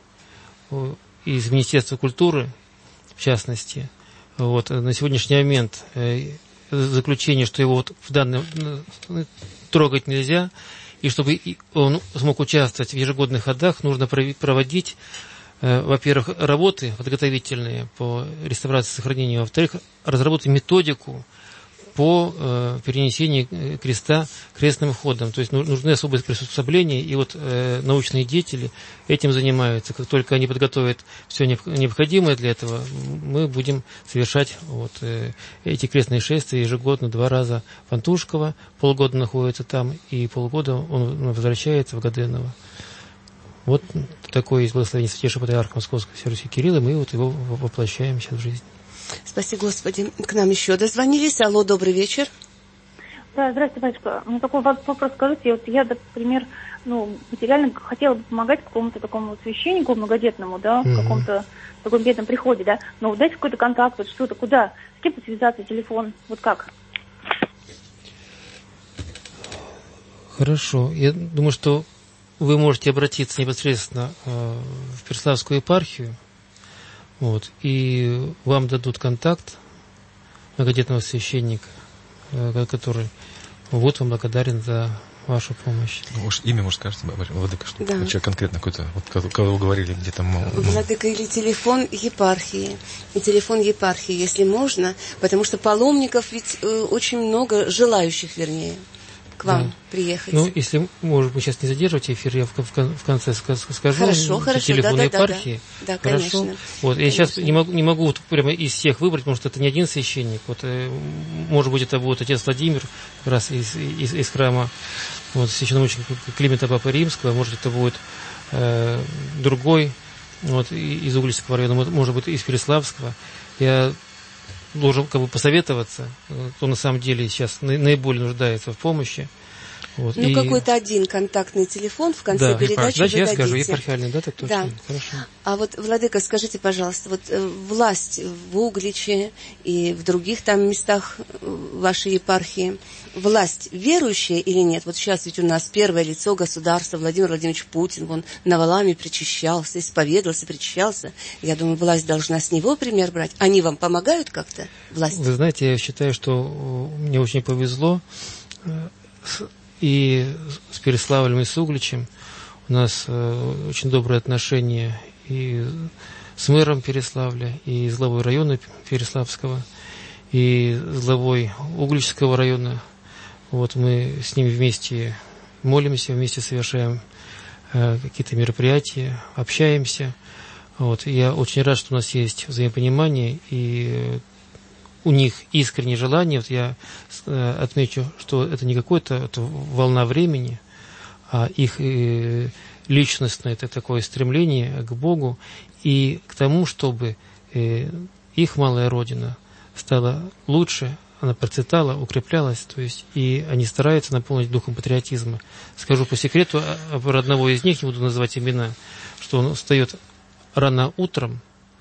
S4: из Министерства культуры, в частности, вот, на сегодняшний момент э, заключение, что его вот в данном э, трогать нельзя, и чтобы он смог участвовать в ежегодных ходах, нужно проводить, э, во-первых, работы подготовительные по реставрации и сохранению, во-вторых, разработать методику по э, перенесению креста крестным ходом. То есть нужны особые приспособления, и вот э, научные деятели этим занимаются. Как только они подготовят все необходимое для этого, мы будем совершать вот, э, эти крестные шествия ежегодно два раза в Антошково, полгода находится там, и полгода он возвращается в Гаденово. Вот такое есть благословение Святейшего Патриарха Московского Всей Руси Кирилла, мы вот его воплощаем сейчас в жизнь.
S3: Спаси Господи. К нам еще дозвонились. Алло, добрый вечер.
S11: Да, здравствуйте, батюшка. Ну, такой вопрос, скажите, вот я, например, ну, материально хотела бы помогать какому-то такому священнику многодетному, да, mm-hmm. в каком-то таком бедном приходе, да, но вот дайте какой-то контакт, вот что-то, куда, с кем связаться, телефон, вот как?
S4: Хорошо. Я думаю, что вы можете обратиться непосредственно э, в Переславскую епархию, вот, и вам дадут контакт многодетного священника, э, который вот вам благодарен за вашу помощь.
S7: Ну, уж имя, может, скажете, владыка, что
S3: да.
S7: человек конкретно какой-то, вот кого вы говорили, где там...
S3: Владыка, или телефон епархии, и телефон епархии, если можно, потому что паломников ведь э, очень много, желающих, вернее, к вам
S4: да.
S3: приехать.
S4: Ну, если, может быть, сейчас не задерживать эфир, я в, в, в конце скажу.
S3: Хорошо, хорошо,
S4: телефонной
S3: да, да,
S4: епархии.
S3: Да, да,
S4: хорошо.
S3: конечно.
S4: Вот, я
S3: конечно.
S4: сейчас не могу, не могу вот прямо из всех выбрать, потому что это не один священник. Вот, может быть, это будет отец Владимир, как раз из, из, из храма вот, священномученика Климента Папы Римского, может, это будет э, другой вот, из Угличского района, может быть, из Переславского. Я должен как бы посоветоваться, кто на самом деле сейчас наиболее нуждается в помощи. Вот.
S3: Ну,
S4: и...
S3: какой-то один контактный телефон в конце
S4: да,
S3: передачи
S4: да,
S3: вы
S4: я
S3: дадите.
S4: скажу, епархиальный, да, так точно.
S3: Да.
S4: Хорошо.
S3: А вот, Владыка, скажите, пожалуйста, вот э, власть в Угличе и в других там местах вашей епархии, власть верующая или нет? Вот сейчас ведь у нас первое лицо государства, Владимир Владимирович Путин, он на Валааме причащался, исповедовался, причащался. Я думаю, власть должна с него пример брать. Они вам помогают как-то, власть?
S4: Вы знаете, я считаю, что мне очень повезло и с Переславлем, и с Угличем. У нас э, очень добрые отношения и с мэром Переславля, и с главой района Переславского, и с главой Угличского района. Вот мы с ними вместе молимся, вместе совершаем э, какие-то мероприятия, общаемся. Вот. Я очень рад, что у нас есть взаимопонимание, и у них искреннее желание. Вот я э, отмечу, что это не какая-то волна времени, а их э, личностное это такое стремление к Богу и к тому, чтобы э, их малая родина стала лучше, она процветала, укреплялась, то есть и они стараются наполнить духом патриотизма. Скажу по секрету об одного из них, не буду называть имена, что он встает рано утром,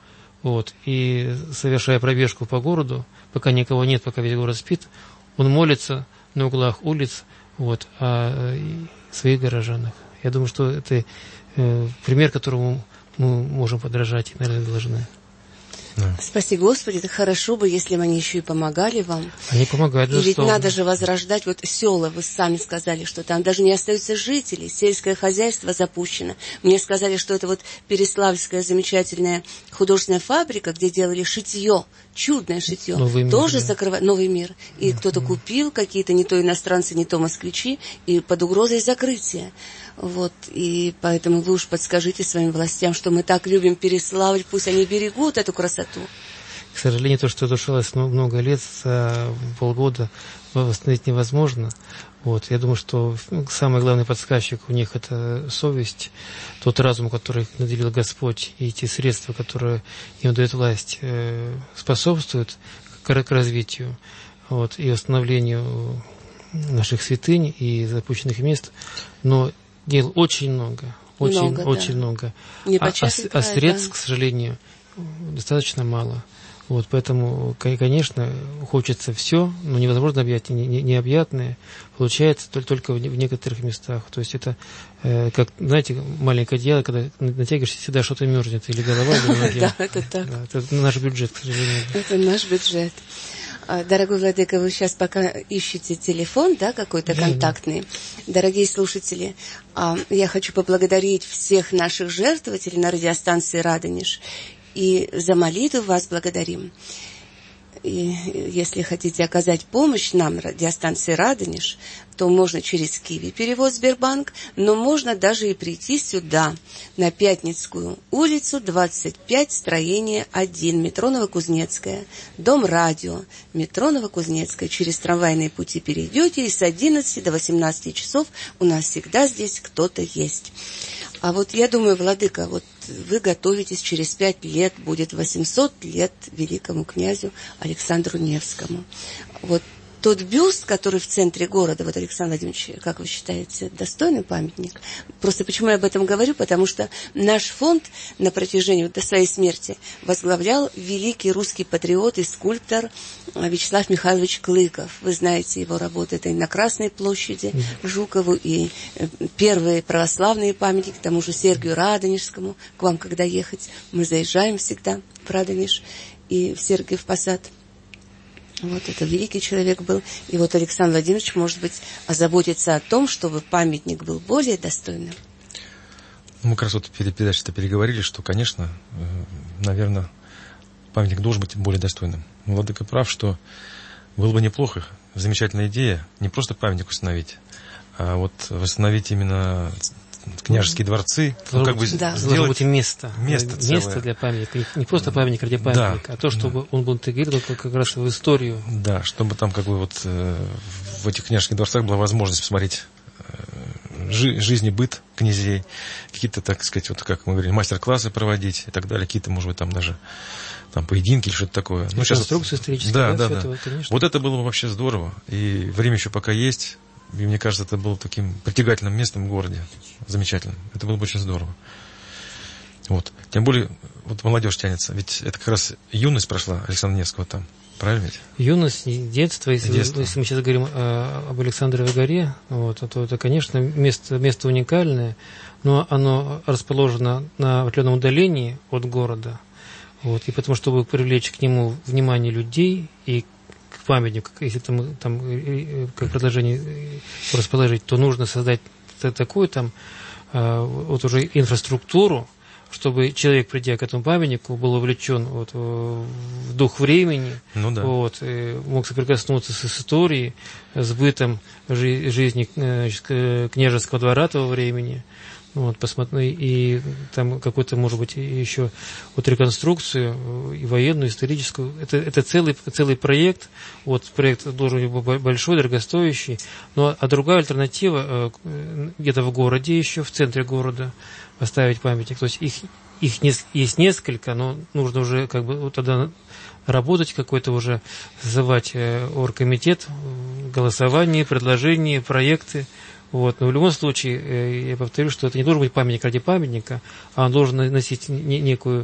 S4: вот, и совершая пробежку по городу, пока никого нет, пока весь город спит, он молится на углах улиц вот, о своих горожанах. Я думаю, что это э, пример, которому мы можем подражать и, наверное, должны.
S7: Да.
S3: Спаси Господи, это хорошо бы, если бы они еще и помогали вам.
S4: Они помогают,
S3: и ведь
S4: что...
S3: надо же возрождать, вот села, вы сами сказали, что там даже не остаются жители, сельское хозяйство запущено. Мне сказали, что это вот Переславская замечательная художественная фабрика, где делали шитье, чудное шитье,
S4: Новый мир,
S3: тоже
S4: да.
S3: закрывает новый мир. И mm-hmm. кто-то купил, какие-то не то иностранцы, не то москвичи, и под угрозой закрытия. Вот, и поэтому вы уж подскажите своим властям, что мы так любим Переславль, пусть они берегут эту красоту.
S4: К сожалению, то, что душилось много лет, за полгода восстановить невозможно. Вот, я думаю, что самый главный подсказчик у них это совесть, тот разум, который наделил Господь, и те средства, которые им дает власть, способствуют к развитию вот, и восстановлению наших святынь и запущенных мест. Но дел очень много, очень много. Очень да. много. А, а, а средств, да. к сожалению, достаточно мало. Вот, поэтому, конечно, хочется все, но невозможно объять необъятное. Получается только в некоторых местах. То есть это, э, как, знаете, маленькое дело, когда натягиваешься, всегда что-то мерзнет, или голова, или ноги.
S3: Да, это так.
S4: Это наш бюджет, к сожалению.
S3: Это наш бюджет. Дорогой Владыка, вы сейчас пока ищете телефон, да, какой-то контактный. Дорогие слушатели, я хочу поблагодарить всех наших жертвователей на радиостанции «Радонеж». И за молитву вас благодарим. И если хотите оказать помощь нам, радиостанции «Радонеж», то можно через Киви перевод Сбербанк, но можно даже и прийти сюда, на Пятницкую улицу, двадцать пять, строение один, метро Новокузнецкая, дом радио, метро Новокузнецкая. Через трамвайные пути перейдете, и с одиннадцати до восемнадцати часов у нас всегда здесь кто-то есть. А вот я думаю, Владыка, вот вы готовитесь, через пять лет будет восемьсот лет великому князю Александру Невскому. Вот тот бюст, который в центре города, вот, Александр Владимирович, как вы считаете, достойный памятник? Просто почему я об этом говорю? Потому что наш фонд на протяжении, вот до своей смерти, возглавлял великий русский патриот и скульптор Вячеслав Михайлович Клыков. Вы знаете его работу, это и на Красной площади Жукову, и первые православные памятники, к тому же Сергию Радонежскому. К вам, когда ехать, мы заезжаем всегда в Радонеж и в Сергиев Посад. Вот это великий человек был. И вот Александр Владимирович, может быть, озаботится о том, чтобы памятник был более достойным.
S7: Мы как раз вот перед передачей-то переговорили, что, конечно, наверное, памятник должен быть более достойным. Но Владыка прав, что было бы неплохо, замечательная идея не просто памятник установить, а вот восстановить именно княжеские дворцы, ну, как бы
S4: да.
S7: сделать
S4: быть место,
S7: место,
S4: место для памятника, не просто памятник ради памятника, да. а то, чтобы да. он был интегрирован как раз в историю.
S7: Да, чтобы там как бы вот э, в этих княжеских дворцах была возможность посмотреть э, жи- жизнь и быт князей, какие-то, так сказать, вот как мы говорили, мастер-классы проводить и так далее, какие-то, может быть, там даже там поединки или что-то такое. Ну,
S4: конструкция историческая,
S7: да,
S4: да,
S7: да, да.
S4: Этого, конечно.
S7: Вот это было бы вообще здорово, и время еще пока есть. И мне кажется, это было таким притягательным местом в городе. Замечательным. Это было бы очень здорово. Вот. Тем более, вот молодежь тянется. Ведь это как раз юность прошла Александра Невского там. Правильно ведь?
S4: Юность, детство. Если,
S7: детство.
S4: если мы сейчас говорим о, об Александровой горе, вот, то это, конечно, место, место уникальное, но оно расположено на определенном удалении от города. Вот, и потому, чтобы привлечь к нему внимание людей и к памятнику, если там, там как предложение расположить, то нужно создать такую там вот уже инфраструктуру, чтобы человек, придя к этому памятнику, был увлечен вот, в дух времени, ну, да. вот, мог соприкоснуться с историей, с бытом жи- жизни княжеского двора того времени. Вот, посмотри, и там какую-то, может быть, еще вот реконструкцию и военную, историческую. Это, это целый, целый проект. Вот проект должен быть большой, дорогостоящий. Ну, а другая альтернатива где-то в городе еще, в центре города поставить памятник. То есть их, их не, есть несколько, но нужно уже как бы вот тогда работать какой-то уже, созывать оргкомитет, голосование, предложения, проекты. Вот. Но в любом случае, я повторю, что это не должен быть памятник ради памятника, а он должен носить некую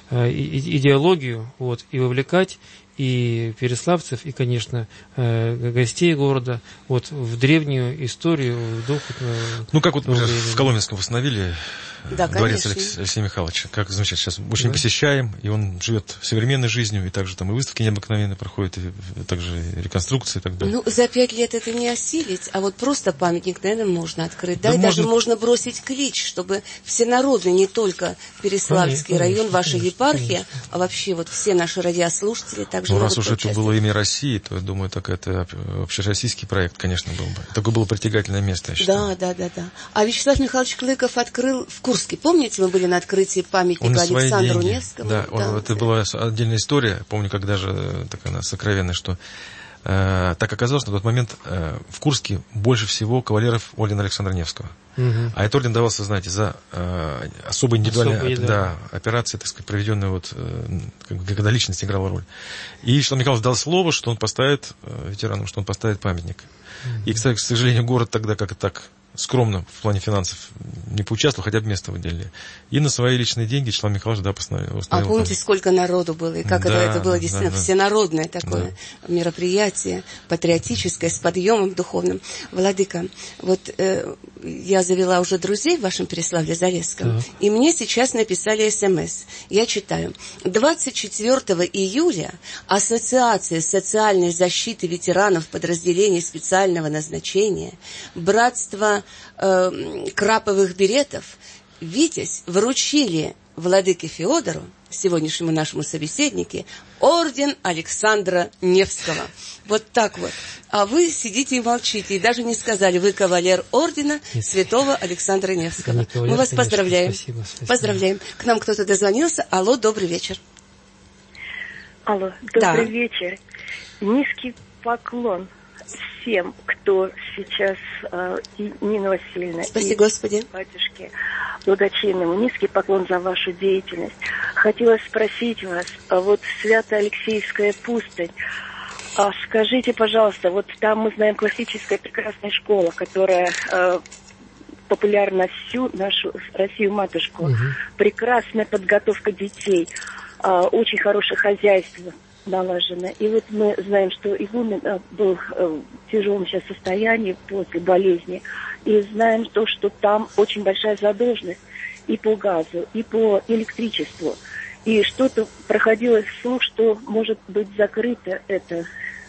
S4: идеологию, вот, и вовлекать и переславцев, и, конечно, гостей города вот, в древнюю историю, в дух.
S7: Ну, как вот в Коломенском восстановили
S3: да,
S7: дворец Алекс... Алексея Михайловича. Как замечательно. Сейчас очень да. посещаем, и он живет современной жизнью, и также там и выставки необыкновенные проходят, и также реконструкции и так далее.
S3: Ну, за пять лет это не осилить, а вот просто памятник, наверное, можно открыть. Да, да и можно... даже можно бросить клич, чтобы всенародный, не только Переславский конечно, район, ваша конечно, епархия, конечно. а вообще вот все наши радиослушатели также
S7: ну, раз уж это было имя России, то, я думаю, так это общероссийский проект, конечно, был бы. Такое было притягательное место, я считаю.
S3: Да, да, да, да. А Вячеслав Михайлович Клыков открыл в Курске. Помните, мы были на открытии памятника Александру Невскому?
S7: Да, он, да, это да. была отдельная история. Помню, как даже такая она сокровенная, что э, так оказалось, на тот момент э, в Курске больше всего кавалеров ордена Александра Невского. Угу. А этот орден давался, знаете, за э, особо индивидуальные Особые, да. Да, операции, так сказать, проведенные, вот, э, когда личность играла роль. И Вячеслав Михайлович дал слово, что он поставит э, ветеранам, что он поставит памятник. Угу. И, кстати, к сожалению, город тогда как-то так скромно в плане финансов не поучаствовал, хотя бы место выделили. И на свои личные деньги Вячеслав Михайлович, да, постановил.
S3: А помните, сколько народу было, и как да, это, это было действительно да, да. всенародное такое да. мероприятие, патриотическое, с подъемом духовным. Владыка, вот э, я завела уже друзей в вашем Переславле-Залесском, да. и мне сейчас написали смс. Я читаю. двадцать четвёртого июля Ассоциация социальной защиты ветеранов подразделений специального назначения, Братство э, краповых беретов, Витязь вручили владыке Феодору, сегодняшнему нашему собеседнику, орден Александра Невского. Вот так вот. А вы сидите и молчите, и даже не сказали, вы кавалер ордена Нет. святого Александра Невского. Кавалер, Мы вас конечно, поздравляем.
S4: Спасибо, спасибо.
S3: Поздравляем. К нам кто-то дозвонился. Алло, добрый вечер.
S12: Алло, добрый да. вечер. Низкий поклон всем, кто сейчас, э, и Нина Васильевна,
S3: Спаси
S12: и
S3: Господи.
S12: батюшке благочинному, низкий поклон за вашу деятельность. Хотелось спросить вас, а вот Свято-Алексеевская пустынь, а скажите, пожалуйста, вот там мы знаем классическая прекрасная школа, которая э, популярна всю нашу Россию-матушку, угу. прекрасная подготовка детей, э, очень хорошее хозяйство налажено. И вот мы знаем, что Игумен был в тяжелом сейчас состоянии после болезни. И знаем то, что там очень большая задолженность и по газу, и по электричеству. И что-то проходило вслух, что может быть закрыто это.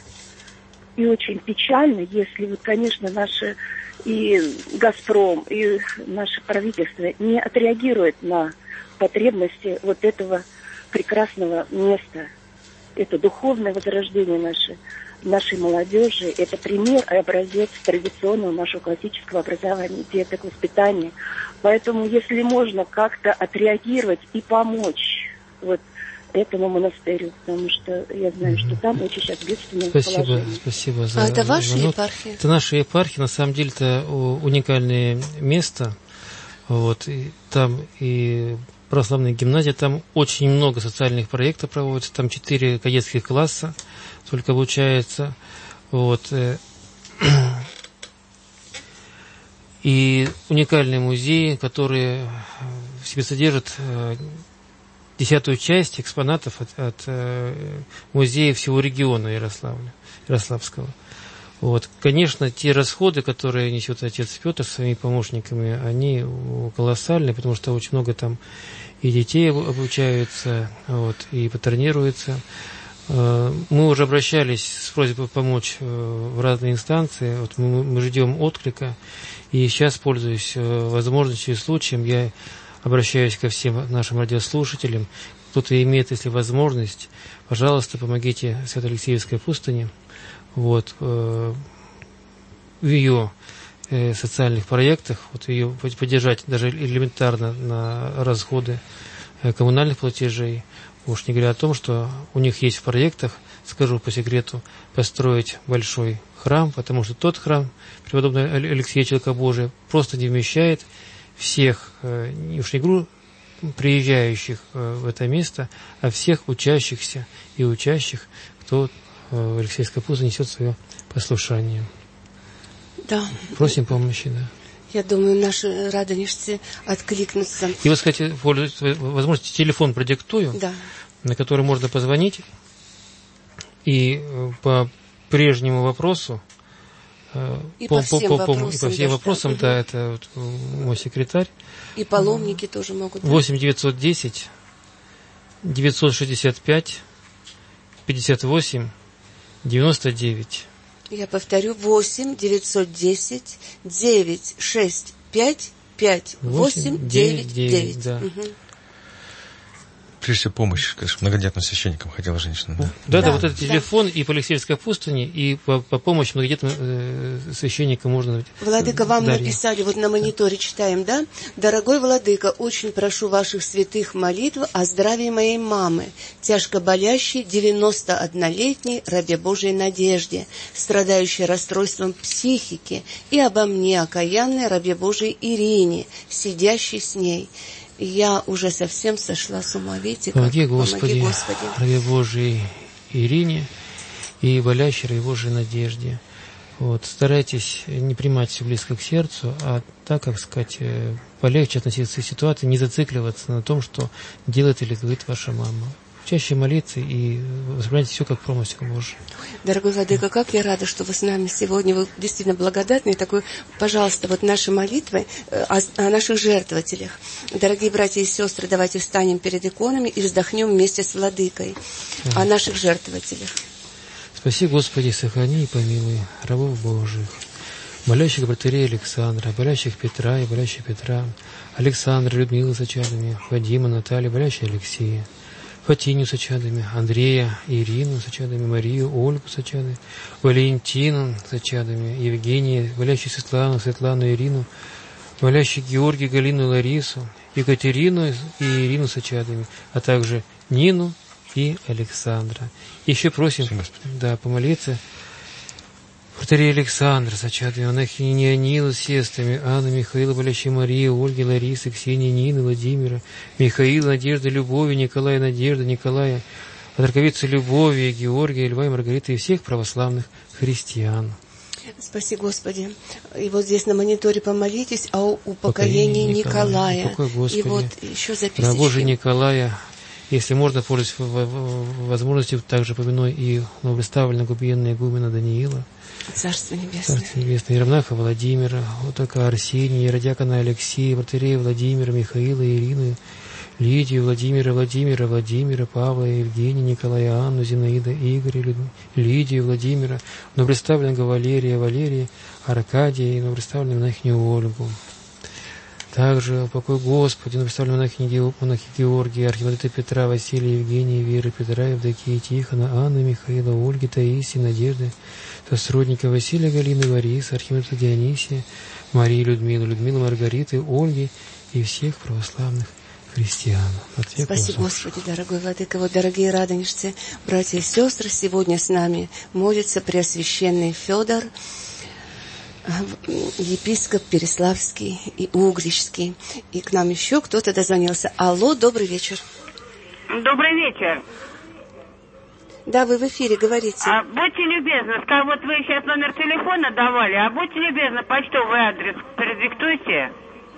S12: И очень печально, если вот, конечно, наши и «Газпром», и наше правительство не отреагирует на потребности вот этого прекрасного места. Это духовное возрождение наше нашей молодежи. Это пример и образец традиционного нашего классического образования, деток, воспитания. Поэтому, если можно как-то отреагировать и помочь вот этому монастырю, потому что я знаю, что там очень сейчас бедственное
S4: спасибо,
S12: положение.
S4: Спасибо за
S3: А это ваша
S4: звонок.
S3: епархия?
S4: Это наша епархия, на самом деле это уникальное место. Вот, и там и православная гимназия, там очень много социальных проектов проводится, там четыре кадетских класса только обучается. Вот. И уникальный музей, который в себе содержит десятую часть экспонатов от, от э, музея всего региона Ярославля, Ярославского. Вот. Конечно, те расходы, которые несет отец Петр своими помощниками, они колоссальные, потому что очень много там и детей обучаются, вот, и патронируются. Э, мы уже обращались с просьбой помочь э, в разные инстанции, вот мы, мы ждем отклика, и сейчас, пользуясь э, возможностью и случаем, я обращаюсь ко всем нашим радиослушателям. Кто-то имеет, если возможность, пожалуйста, помогите Свято-Алексеевской пустыне вот, э, в ее э, социальных проектах, вот ее поддержать даже элементарно на расходы э, коммунальных платежей. Уж не говоря о том, что у них есть в проектах, скажу по секрету, построить большой храм, потому что тот храм преподобного Алексея Человека-Божия просто не вмещает всех, не уж не говорю, приезжающих в это место, а всех учащихся и учащих, кто в Алексеевской пустыне несет свое послушание.
S3: Да.
S4: Просим помощи, да.
S3: Я думаю, наши радонежцы откликнутся.
S4: И вот, кстати, пользуясь возможностью, телефон продиктую,
S3: да,
S4: на который можно позвонить, и по прежнему вопросу,
S3: И
S4: по,
S3: по всем
S4: по,
S3: вопросам.
S4: По, и по всем
S3: да,
S4: вопросам, да, да, это вот мой секретарь.
S3: И паломники тоже могут.
S4: восемь девятьсот десять девятьсот шестьдесят пять пятьдесят восемь девяносто девять.
S3: Я повторю, восемь девятьсот десять девятьсот шестьдесят пять пять восемь девять девять.
S4: Да.
S3: Угу.
S7: Прежде всего, помощь, конечно, многодетным священникам хотела женщина. Да,
S4: да,
S3: да,
S4: да, вот этот
S3: да.
S4: телефон и по Алексеевской пустыне, и по, по помощи многодетным э, священникам можно...
S3: Владыка, вам
S4: Дарья.
S3: написали, вот на мониторе читаем, да? Дорогой Владыка, очень прошу ваших святых молитв о здравии моей мамы, тяжко болящей девяностооднолетней рабе Божией Надежде, страдающей расстройством психики, и обо мне, окаянной рабе Божией Ирине, сидящей с ней. Я уже совсем сошла с ума, видите, как?
S4: Помоги, Господи,
S3: Помоги, Господи.
S4: рабе Божией Ирине и болящей рабе Божией Надежде. Вот, старайтесь не принимать все близко к сердцу, а так, как сказать, полегче относиться к ситуации, не зацикливаться на том, что делает или говорит ваша мама. Чаще молиться и воспринимайте все как промысел Божий.
S3: Дорогой Владыка, как я рада, что вы с нами сегодня. Вы действительно благодатный. Такой, пожалуйста, вот наши молитвы о, о наших жертвователях. Дорогие братья и сестры, давайте встанем перед иконами и вздохнем вместе с Владыкой о наших жертвователях.
S4: Спаси, Господи, сохрани и помилуй рабов Божьих, молящих братырей Александра, болящих Петра и болящих Петра, Александра, Людмилы с очадами, Вадима, Натальи, болящих Алексея, Фатиню с очадами, Андрея, Ирину с очадами, Марию, Ольгу с очадами, Валентину с очадами, Евгения, болящих Светлану, Светлану, Ирину, болящих Георгия, Галину, Ларису, Екатерину и Ирину с очадами, а также Нину и Александра. Еще просим, да, помолиться братырей Александра с очадами, монахини Анилы с сестрами, Анна, Михаила, болящей Марии, Ольги, Ларисы, Ксении, Нины, Владимира, Михаила, Надежды, Любови, Николая, Надежды, Николая, Отраковицы Любови, Георгия, Льва и Маргариты и всех православных христиан.
S3: Спаси, Господи. И вот здесь на мониторе помолитесь о упокоении Николая.
S4: Николая. Упокой,
S3: и вот еще записочки.
S4: На Божий Николая, если можно, пользуясь возможностью, также помяной и новопредставленного губернатора игумена Даниила,
S3: Царство Небесное.
S4: Царство Небесное. Еромнаха Владимира, вот такая Арсения, Иродиакона Алексея, братырей Владимира, Михаила, Ирины, Лидию, Владимира, Владимира, Владимира, Павла, Евгения, Николая, Анну, Зинаида, Игоря, Лидию, Владимира, новопредставленного Валерия, Валерия, Аркадия и новопредставленного монахиню Ольгу. Также упокой Господи, на представленном монахи, монахи Георгия, архимандрита Петра, Василия, Евгения, Веры, Петра, Евдокии, Тихона, Анны, Михаила, Ольги, Таисии, Надежды, сосродника Василия, Галины, Бориса, архимандрита Дионисия, Марии, Людмилы, Людмилы, Маргариты, Ольги и всех православных христиан.
S3: Спасибо, Господи, дорогой Владыка. Вот, дорогие радонежцы, братья и сестры, сегодня с нами молится Преосвященный Федор, епископ Переславский и Угличский. И к нам еще кто-то дозвонился. Алло, добрый вечер.
S13: Добрый вечер.
S3: Да, вы в эфире, говорите.
S13: А, будьте любезны, скажу, вот вы сейчас номер телефона давали, а будьте любезны, почтовый адрес продиктуйте.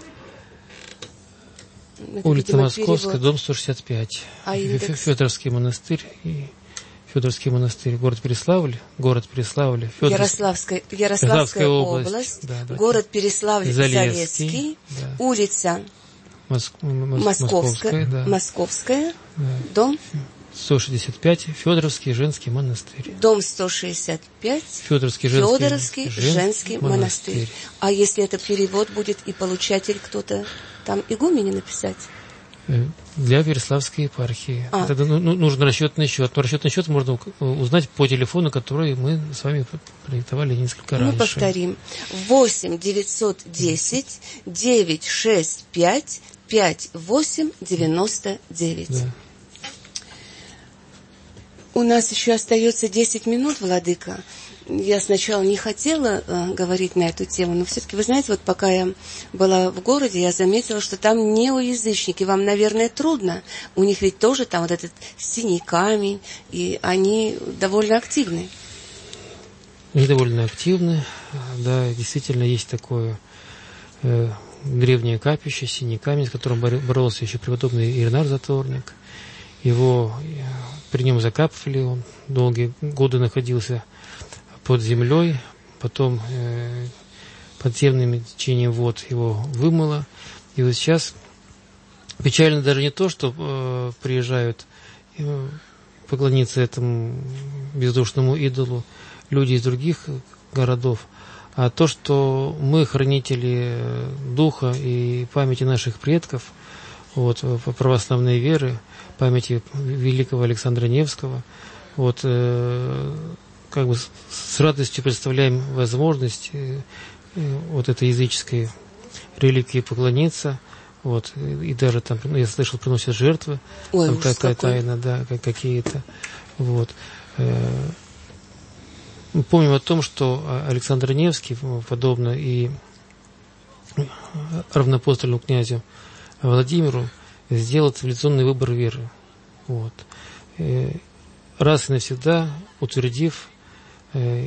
S4: Это, улица видимо, Московская, перевод. Дом сто шестьдесят пять. А Федоровский монастырь и Федоровский монастырь, город Переславль, город Переславль, Федор...
S3: Ярославская, Ярославская область, область да, да, город Переславль, Залесский, Залесский да. улица
S4: Моск...
S3: Московская, да. Московская
S4: да.
S3: дом
S4: сто шестьдесят пять, Федоровский женский монастырь.
S3: Дом сто шестьдесят пять,
S4: Федоровский женский,
S3: Федоровский женский, женский монастырь. монастырь. А если это перевод будет и получатель кто-то, там игумене написать?
S4: Для Переславской епархии. А. Это ну, нужен расчетный счет. Но расчетный счет можно узнать по телефону, который мы с вами продиктовали несколько раз.
S3: Мы повторим. восемь девятьсот десять девятьсот шестьдесят пять пятьдесят восемь девяносто девять. Да. У нас еще остается десять минут, Владыка. Я сначала не хотела э, говорить на эту тему, но все-таки, вы знаете, вот пока я была в городе, я заметила, что там неоязычники. Вам, наверное, трудно. У них ведь тоже там вот этот синий камень, и они довольно активны.
S4: Они довольно активны. Да, действительно, есть такое э, древнее капище, синий камень, с которым боролся еще преподобный Иринар Затворник. Его э, при нем закапывали, он долгие годы находился под землей, потом э, подземным течением вод его вымыло. И вот сейчас печально даже не то, что э, приезжают э, поклониться этому бездушному идолу люди из других городов, а то, что мы, хранители духа и памяти наших предков, вот, по православной веры, памяти великого Александра Невского, вот, э, как бы с радостью представляем возможность э, э, вот этой языческой реликвии поклониться, вот, и даже там, я слышал, приносят жертвы.
S3: Ой,
S4: там такая
S3: какой.
S4: тайна, да, какие-то, вот. Э, мы помним о том, что Александр Невский, подобно и равноапостольному князю Владимиру, сделал цивилизационный выбор веры. Вот. Э, раз и навсегда утвердив э,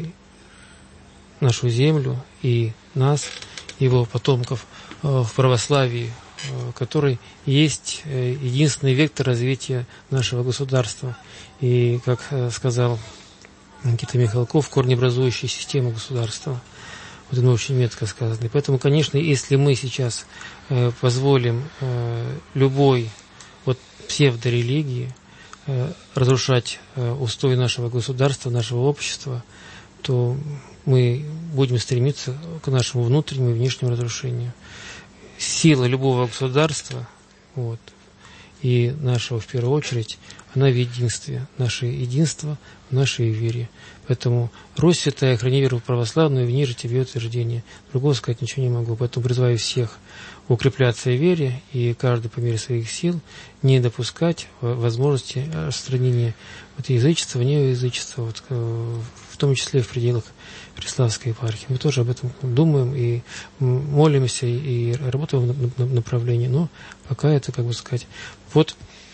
S4: нашу землю и нас, его потомков, э, в православии, э, который есть э, единственный вектор развития нашего государства. И, как э, сказал Никита Михалков, корнеобразующая система государства. Вот это очень метко сказано. И поэтому, конечно, если мы сейчас э, позволим э, любой вот, псевдорелигии э, разрушать э, устои нашего государства, нашего общества, то мы будем стремиться к нашему внутреннему и внешнему разрушению. Сила любого государства, вот, и нашего, в первую очередь, она в единстве. Наше единство в нашей вере. Поэтому Русь святая, храни веру православную, в ней же тебе утверждение. Другого сказать ничего не могу. Поэтому призываю всех укрепляться в вере и каждый по мере своих сил не допускать возможности распространения вот, язычества, неоязычества, вот, в том числе в пределах Преславской епархии. Мы тоже об этом думаем и молимся, и работаем в направлении, но пока это, как бы сказать, под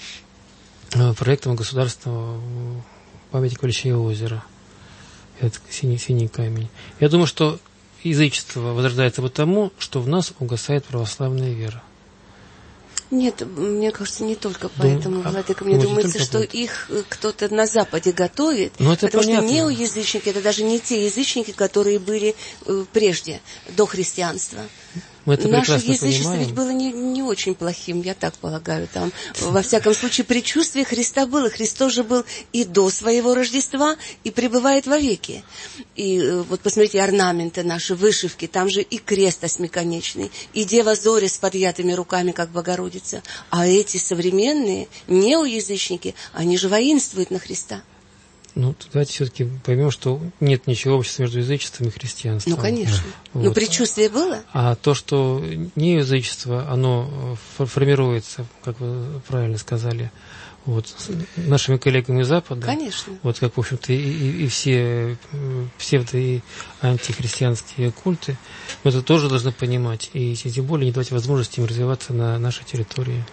S4: проектом государственного памятника Величия озера. Это синий, синий камень. Я думаю, что язычество возрождается потому, что в нас угасает православная вера.
S3: Нет, мне кажется, не только поэтому, Дум... Владыка. Мне думается, что будет. Их кто-то на Западе готовит,
S4: это
S3: потому
S4: понятно.
S3: Что неоязычники — это даже не те язычники, которые были прежде, до христианства.
S4: Мы это
S3: Наше
S4: прекрасно
S3: язычество
S4: понимаем.
S3: ведь было не, не очень плохим, я так полагаю. Там, во всяком случае, предчувствие Христа было. Христос же был и до своего Рождества, и пребывает вовеки. И вот посмотрите, орнаменты наши, вышивки, там же и крест осьмиконечный, и Дева Зоря с подъятыми руками, как Богородица. А эти современные неоязычники, они же воинствуют на Христа.
S4: Ну, давайте все-таки поймем, что нет ничего общего между язычеством и христианством.
S3: Ну, конечно. Вот. Но предчувствие было?
S4: А то, что не язычество, оно формируется, как вы правильно сказали, вот, нашими коллегами из Запада.
S3: Конечно.
S4: Вот как, в общем-то, и, и, и все псевдо- и антихристианские культы, мы это тоже должны понимать. И тем более не давать возможности им развиваться на нашей территории.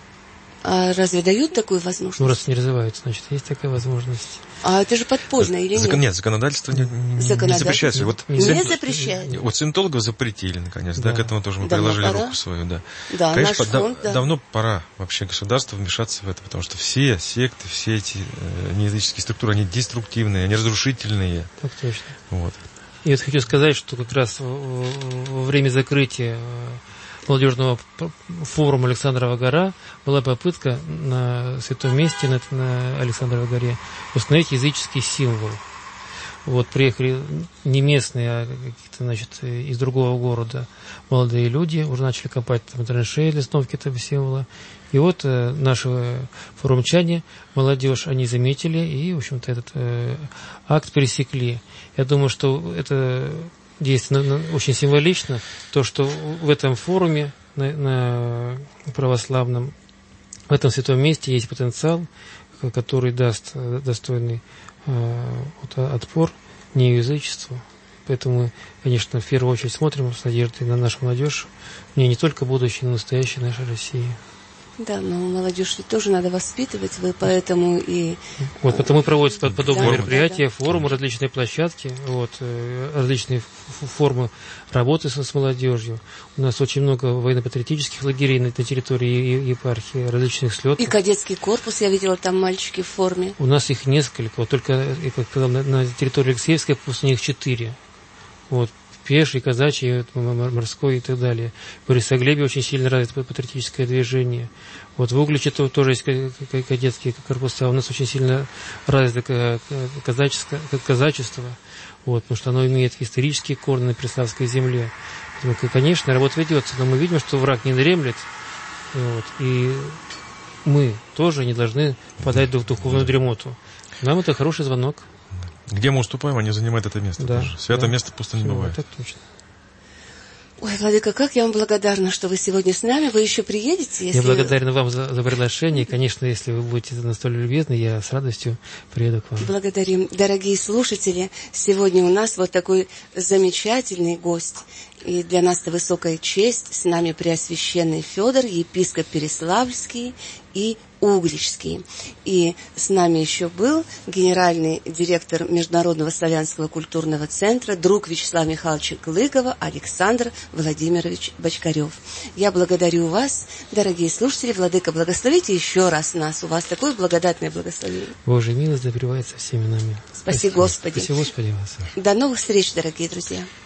S3: А разве дают такую возможность?
S4: Ну, раз не развиваются, значит, есть такая возможность.
S3: А это же подпольно или
S7: Закон,
S3: нет?
S7: Нет, законодательство не, не,
S3: законодательство
S7: не запрещает. Вот,
S3: не
S7: син...
S3: запрещает.
S7: Вот синтологов запретили, наконец, да,
S4: да.
S7: к этому тоже мы
S3: Давно
S7: приложили
S3: пора?
S7: руку свою, да.
S3: Да,
S7: Конечно,
S3: наш
S7: да,
S3: фонд, да.
S7: давно пора вообще государству вмешаться в это, потому что все секты, все эти э, неязыческие структуры, они деструктивные, они разрушительные.
S4: Так точно.
S7: Вот.
S4: И вот хочу сказать, что как раз во время закрытия молодежного форума Александрова гора была попытка на святом месте, на, на Александровой горе, установить языческий символ. Вот приехали не местные, а какие-то, значит, из другого города молодые люди, уже начали копать там траншеи для установки этого символа. И вот э, наши форумчане, молодежь, они заметили и, в общем-то, этот э, акт пересекли. Я думаю, что это действие ну, ну, очень символично, то, что в этом форуме на, на православном, в этом святом месте есть потенциал, который даст достойный э, отпор неязычеству. Поэтому, конечно, в первую очередь смотрим с надеждой на нашу молодежь, не, не только будущее, но и настоящее нашей России.
S3: Да, но молодежь ведь тоже надо воспитывать, вы поэтому и...
S4: Вот, потому и проводятся подобные
S3: да,
S4: мероприятия,
S3: да, да.
S4: форумы, различные площадки, вот, различные формы работы с, с молодежью. У нас очень много военно-патриотических лагерей на, на территории епархии, различных слетов.
S3: И кадетский корпус, я видела, там мальчики в форме.
S4: У нас их несколько, вот только, как сказал, на, на территории Алексеевской, у них четыре. Вот. Пеший, казачий, морской и так далее. В Борисоглебе очень сильно развито патриотическое движение. Вот в Угличе тоже есть кадетские корпуса. У нас очень сильно развито казачество, казачество вот, потому что оно имеет исторические корни на Преславской земле. Поэтому, конечно, работа ведется, но мы видим, что враг не дремлет. Вот, и мы тоже не должны впадать в духовную дремоту. Нам это хороший звонок.
S7: Где мы уступаем, они занимают это место.
S4: Да,
S7: святое
S4: да.
S7: место пусто не
S4: Все,
S7: бывает.
S4: Так точно.
S3: Ой, Владыка, как я вам благодарна, что вы сегодня с нами. Вы еще приедете? Если...
S4: Я благодарен вам за, за приглашение. Конечно, если вы будете настолько любезны, я с радостью приеду к вам.
S3: Благодарим. Дорогие слушатели, сегодня у нас вот такой замечательный гость. И для нас это высокая честь. С нами Преосвященный Федор, епископ Переславльский и Угличский. И с нами еще был генеральный директор Международного славянского культурного центра, друг Вячеслава Михайловича Клыкова, Александр Владимирович Бочкарев. Я благодарю вас, дорогие слушатели. Владыка, благословите еще раз нас. У вас такое благодатное благословение.
S4: Божья милость да пребывает со всеми нами.
S3: Спаси Господи.
S4: Спаси Господи вас.
S3: До новых встреч, дорогие друзья.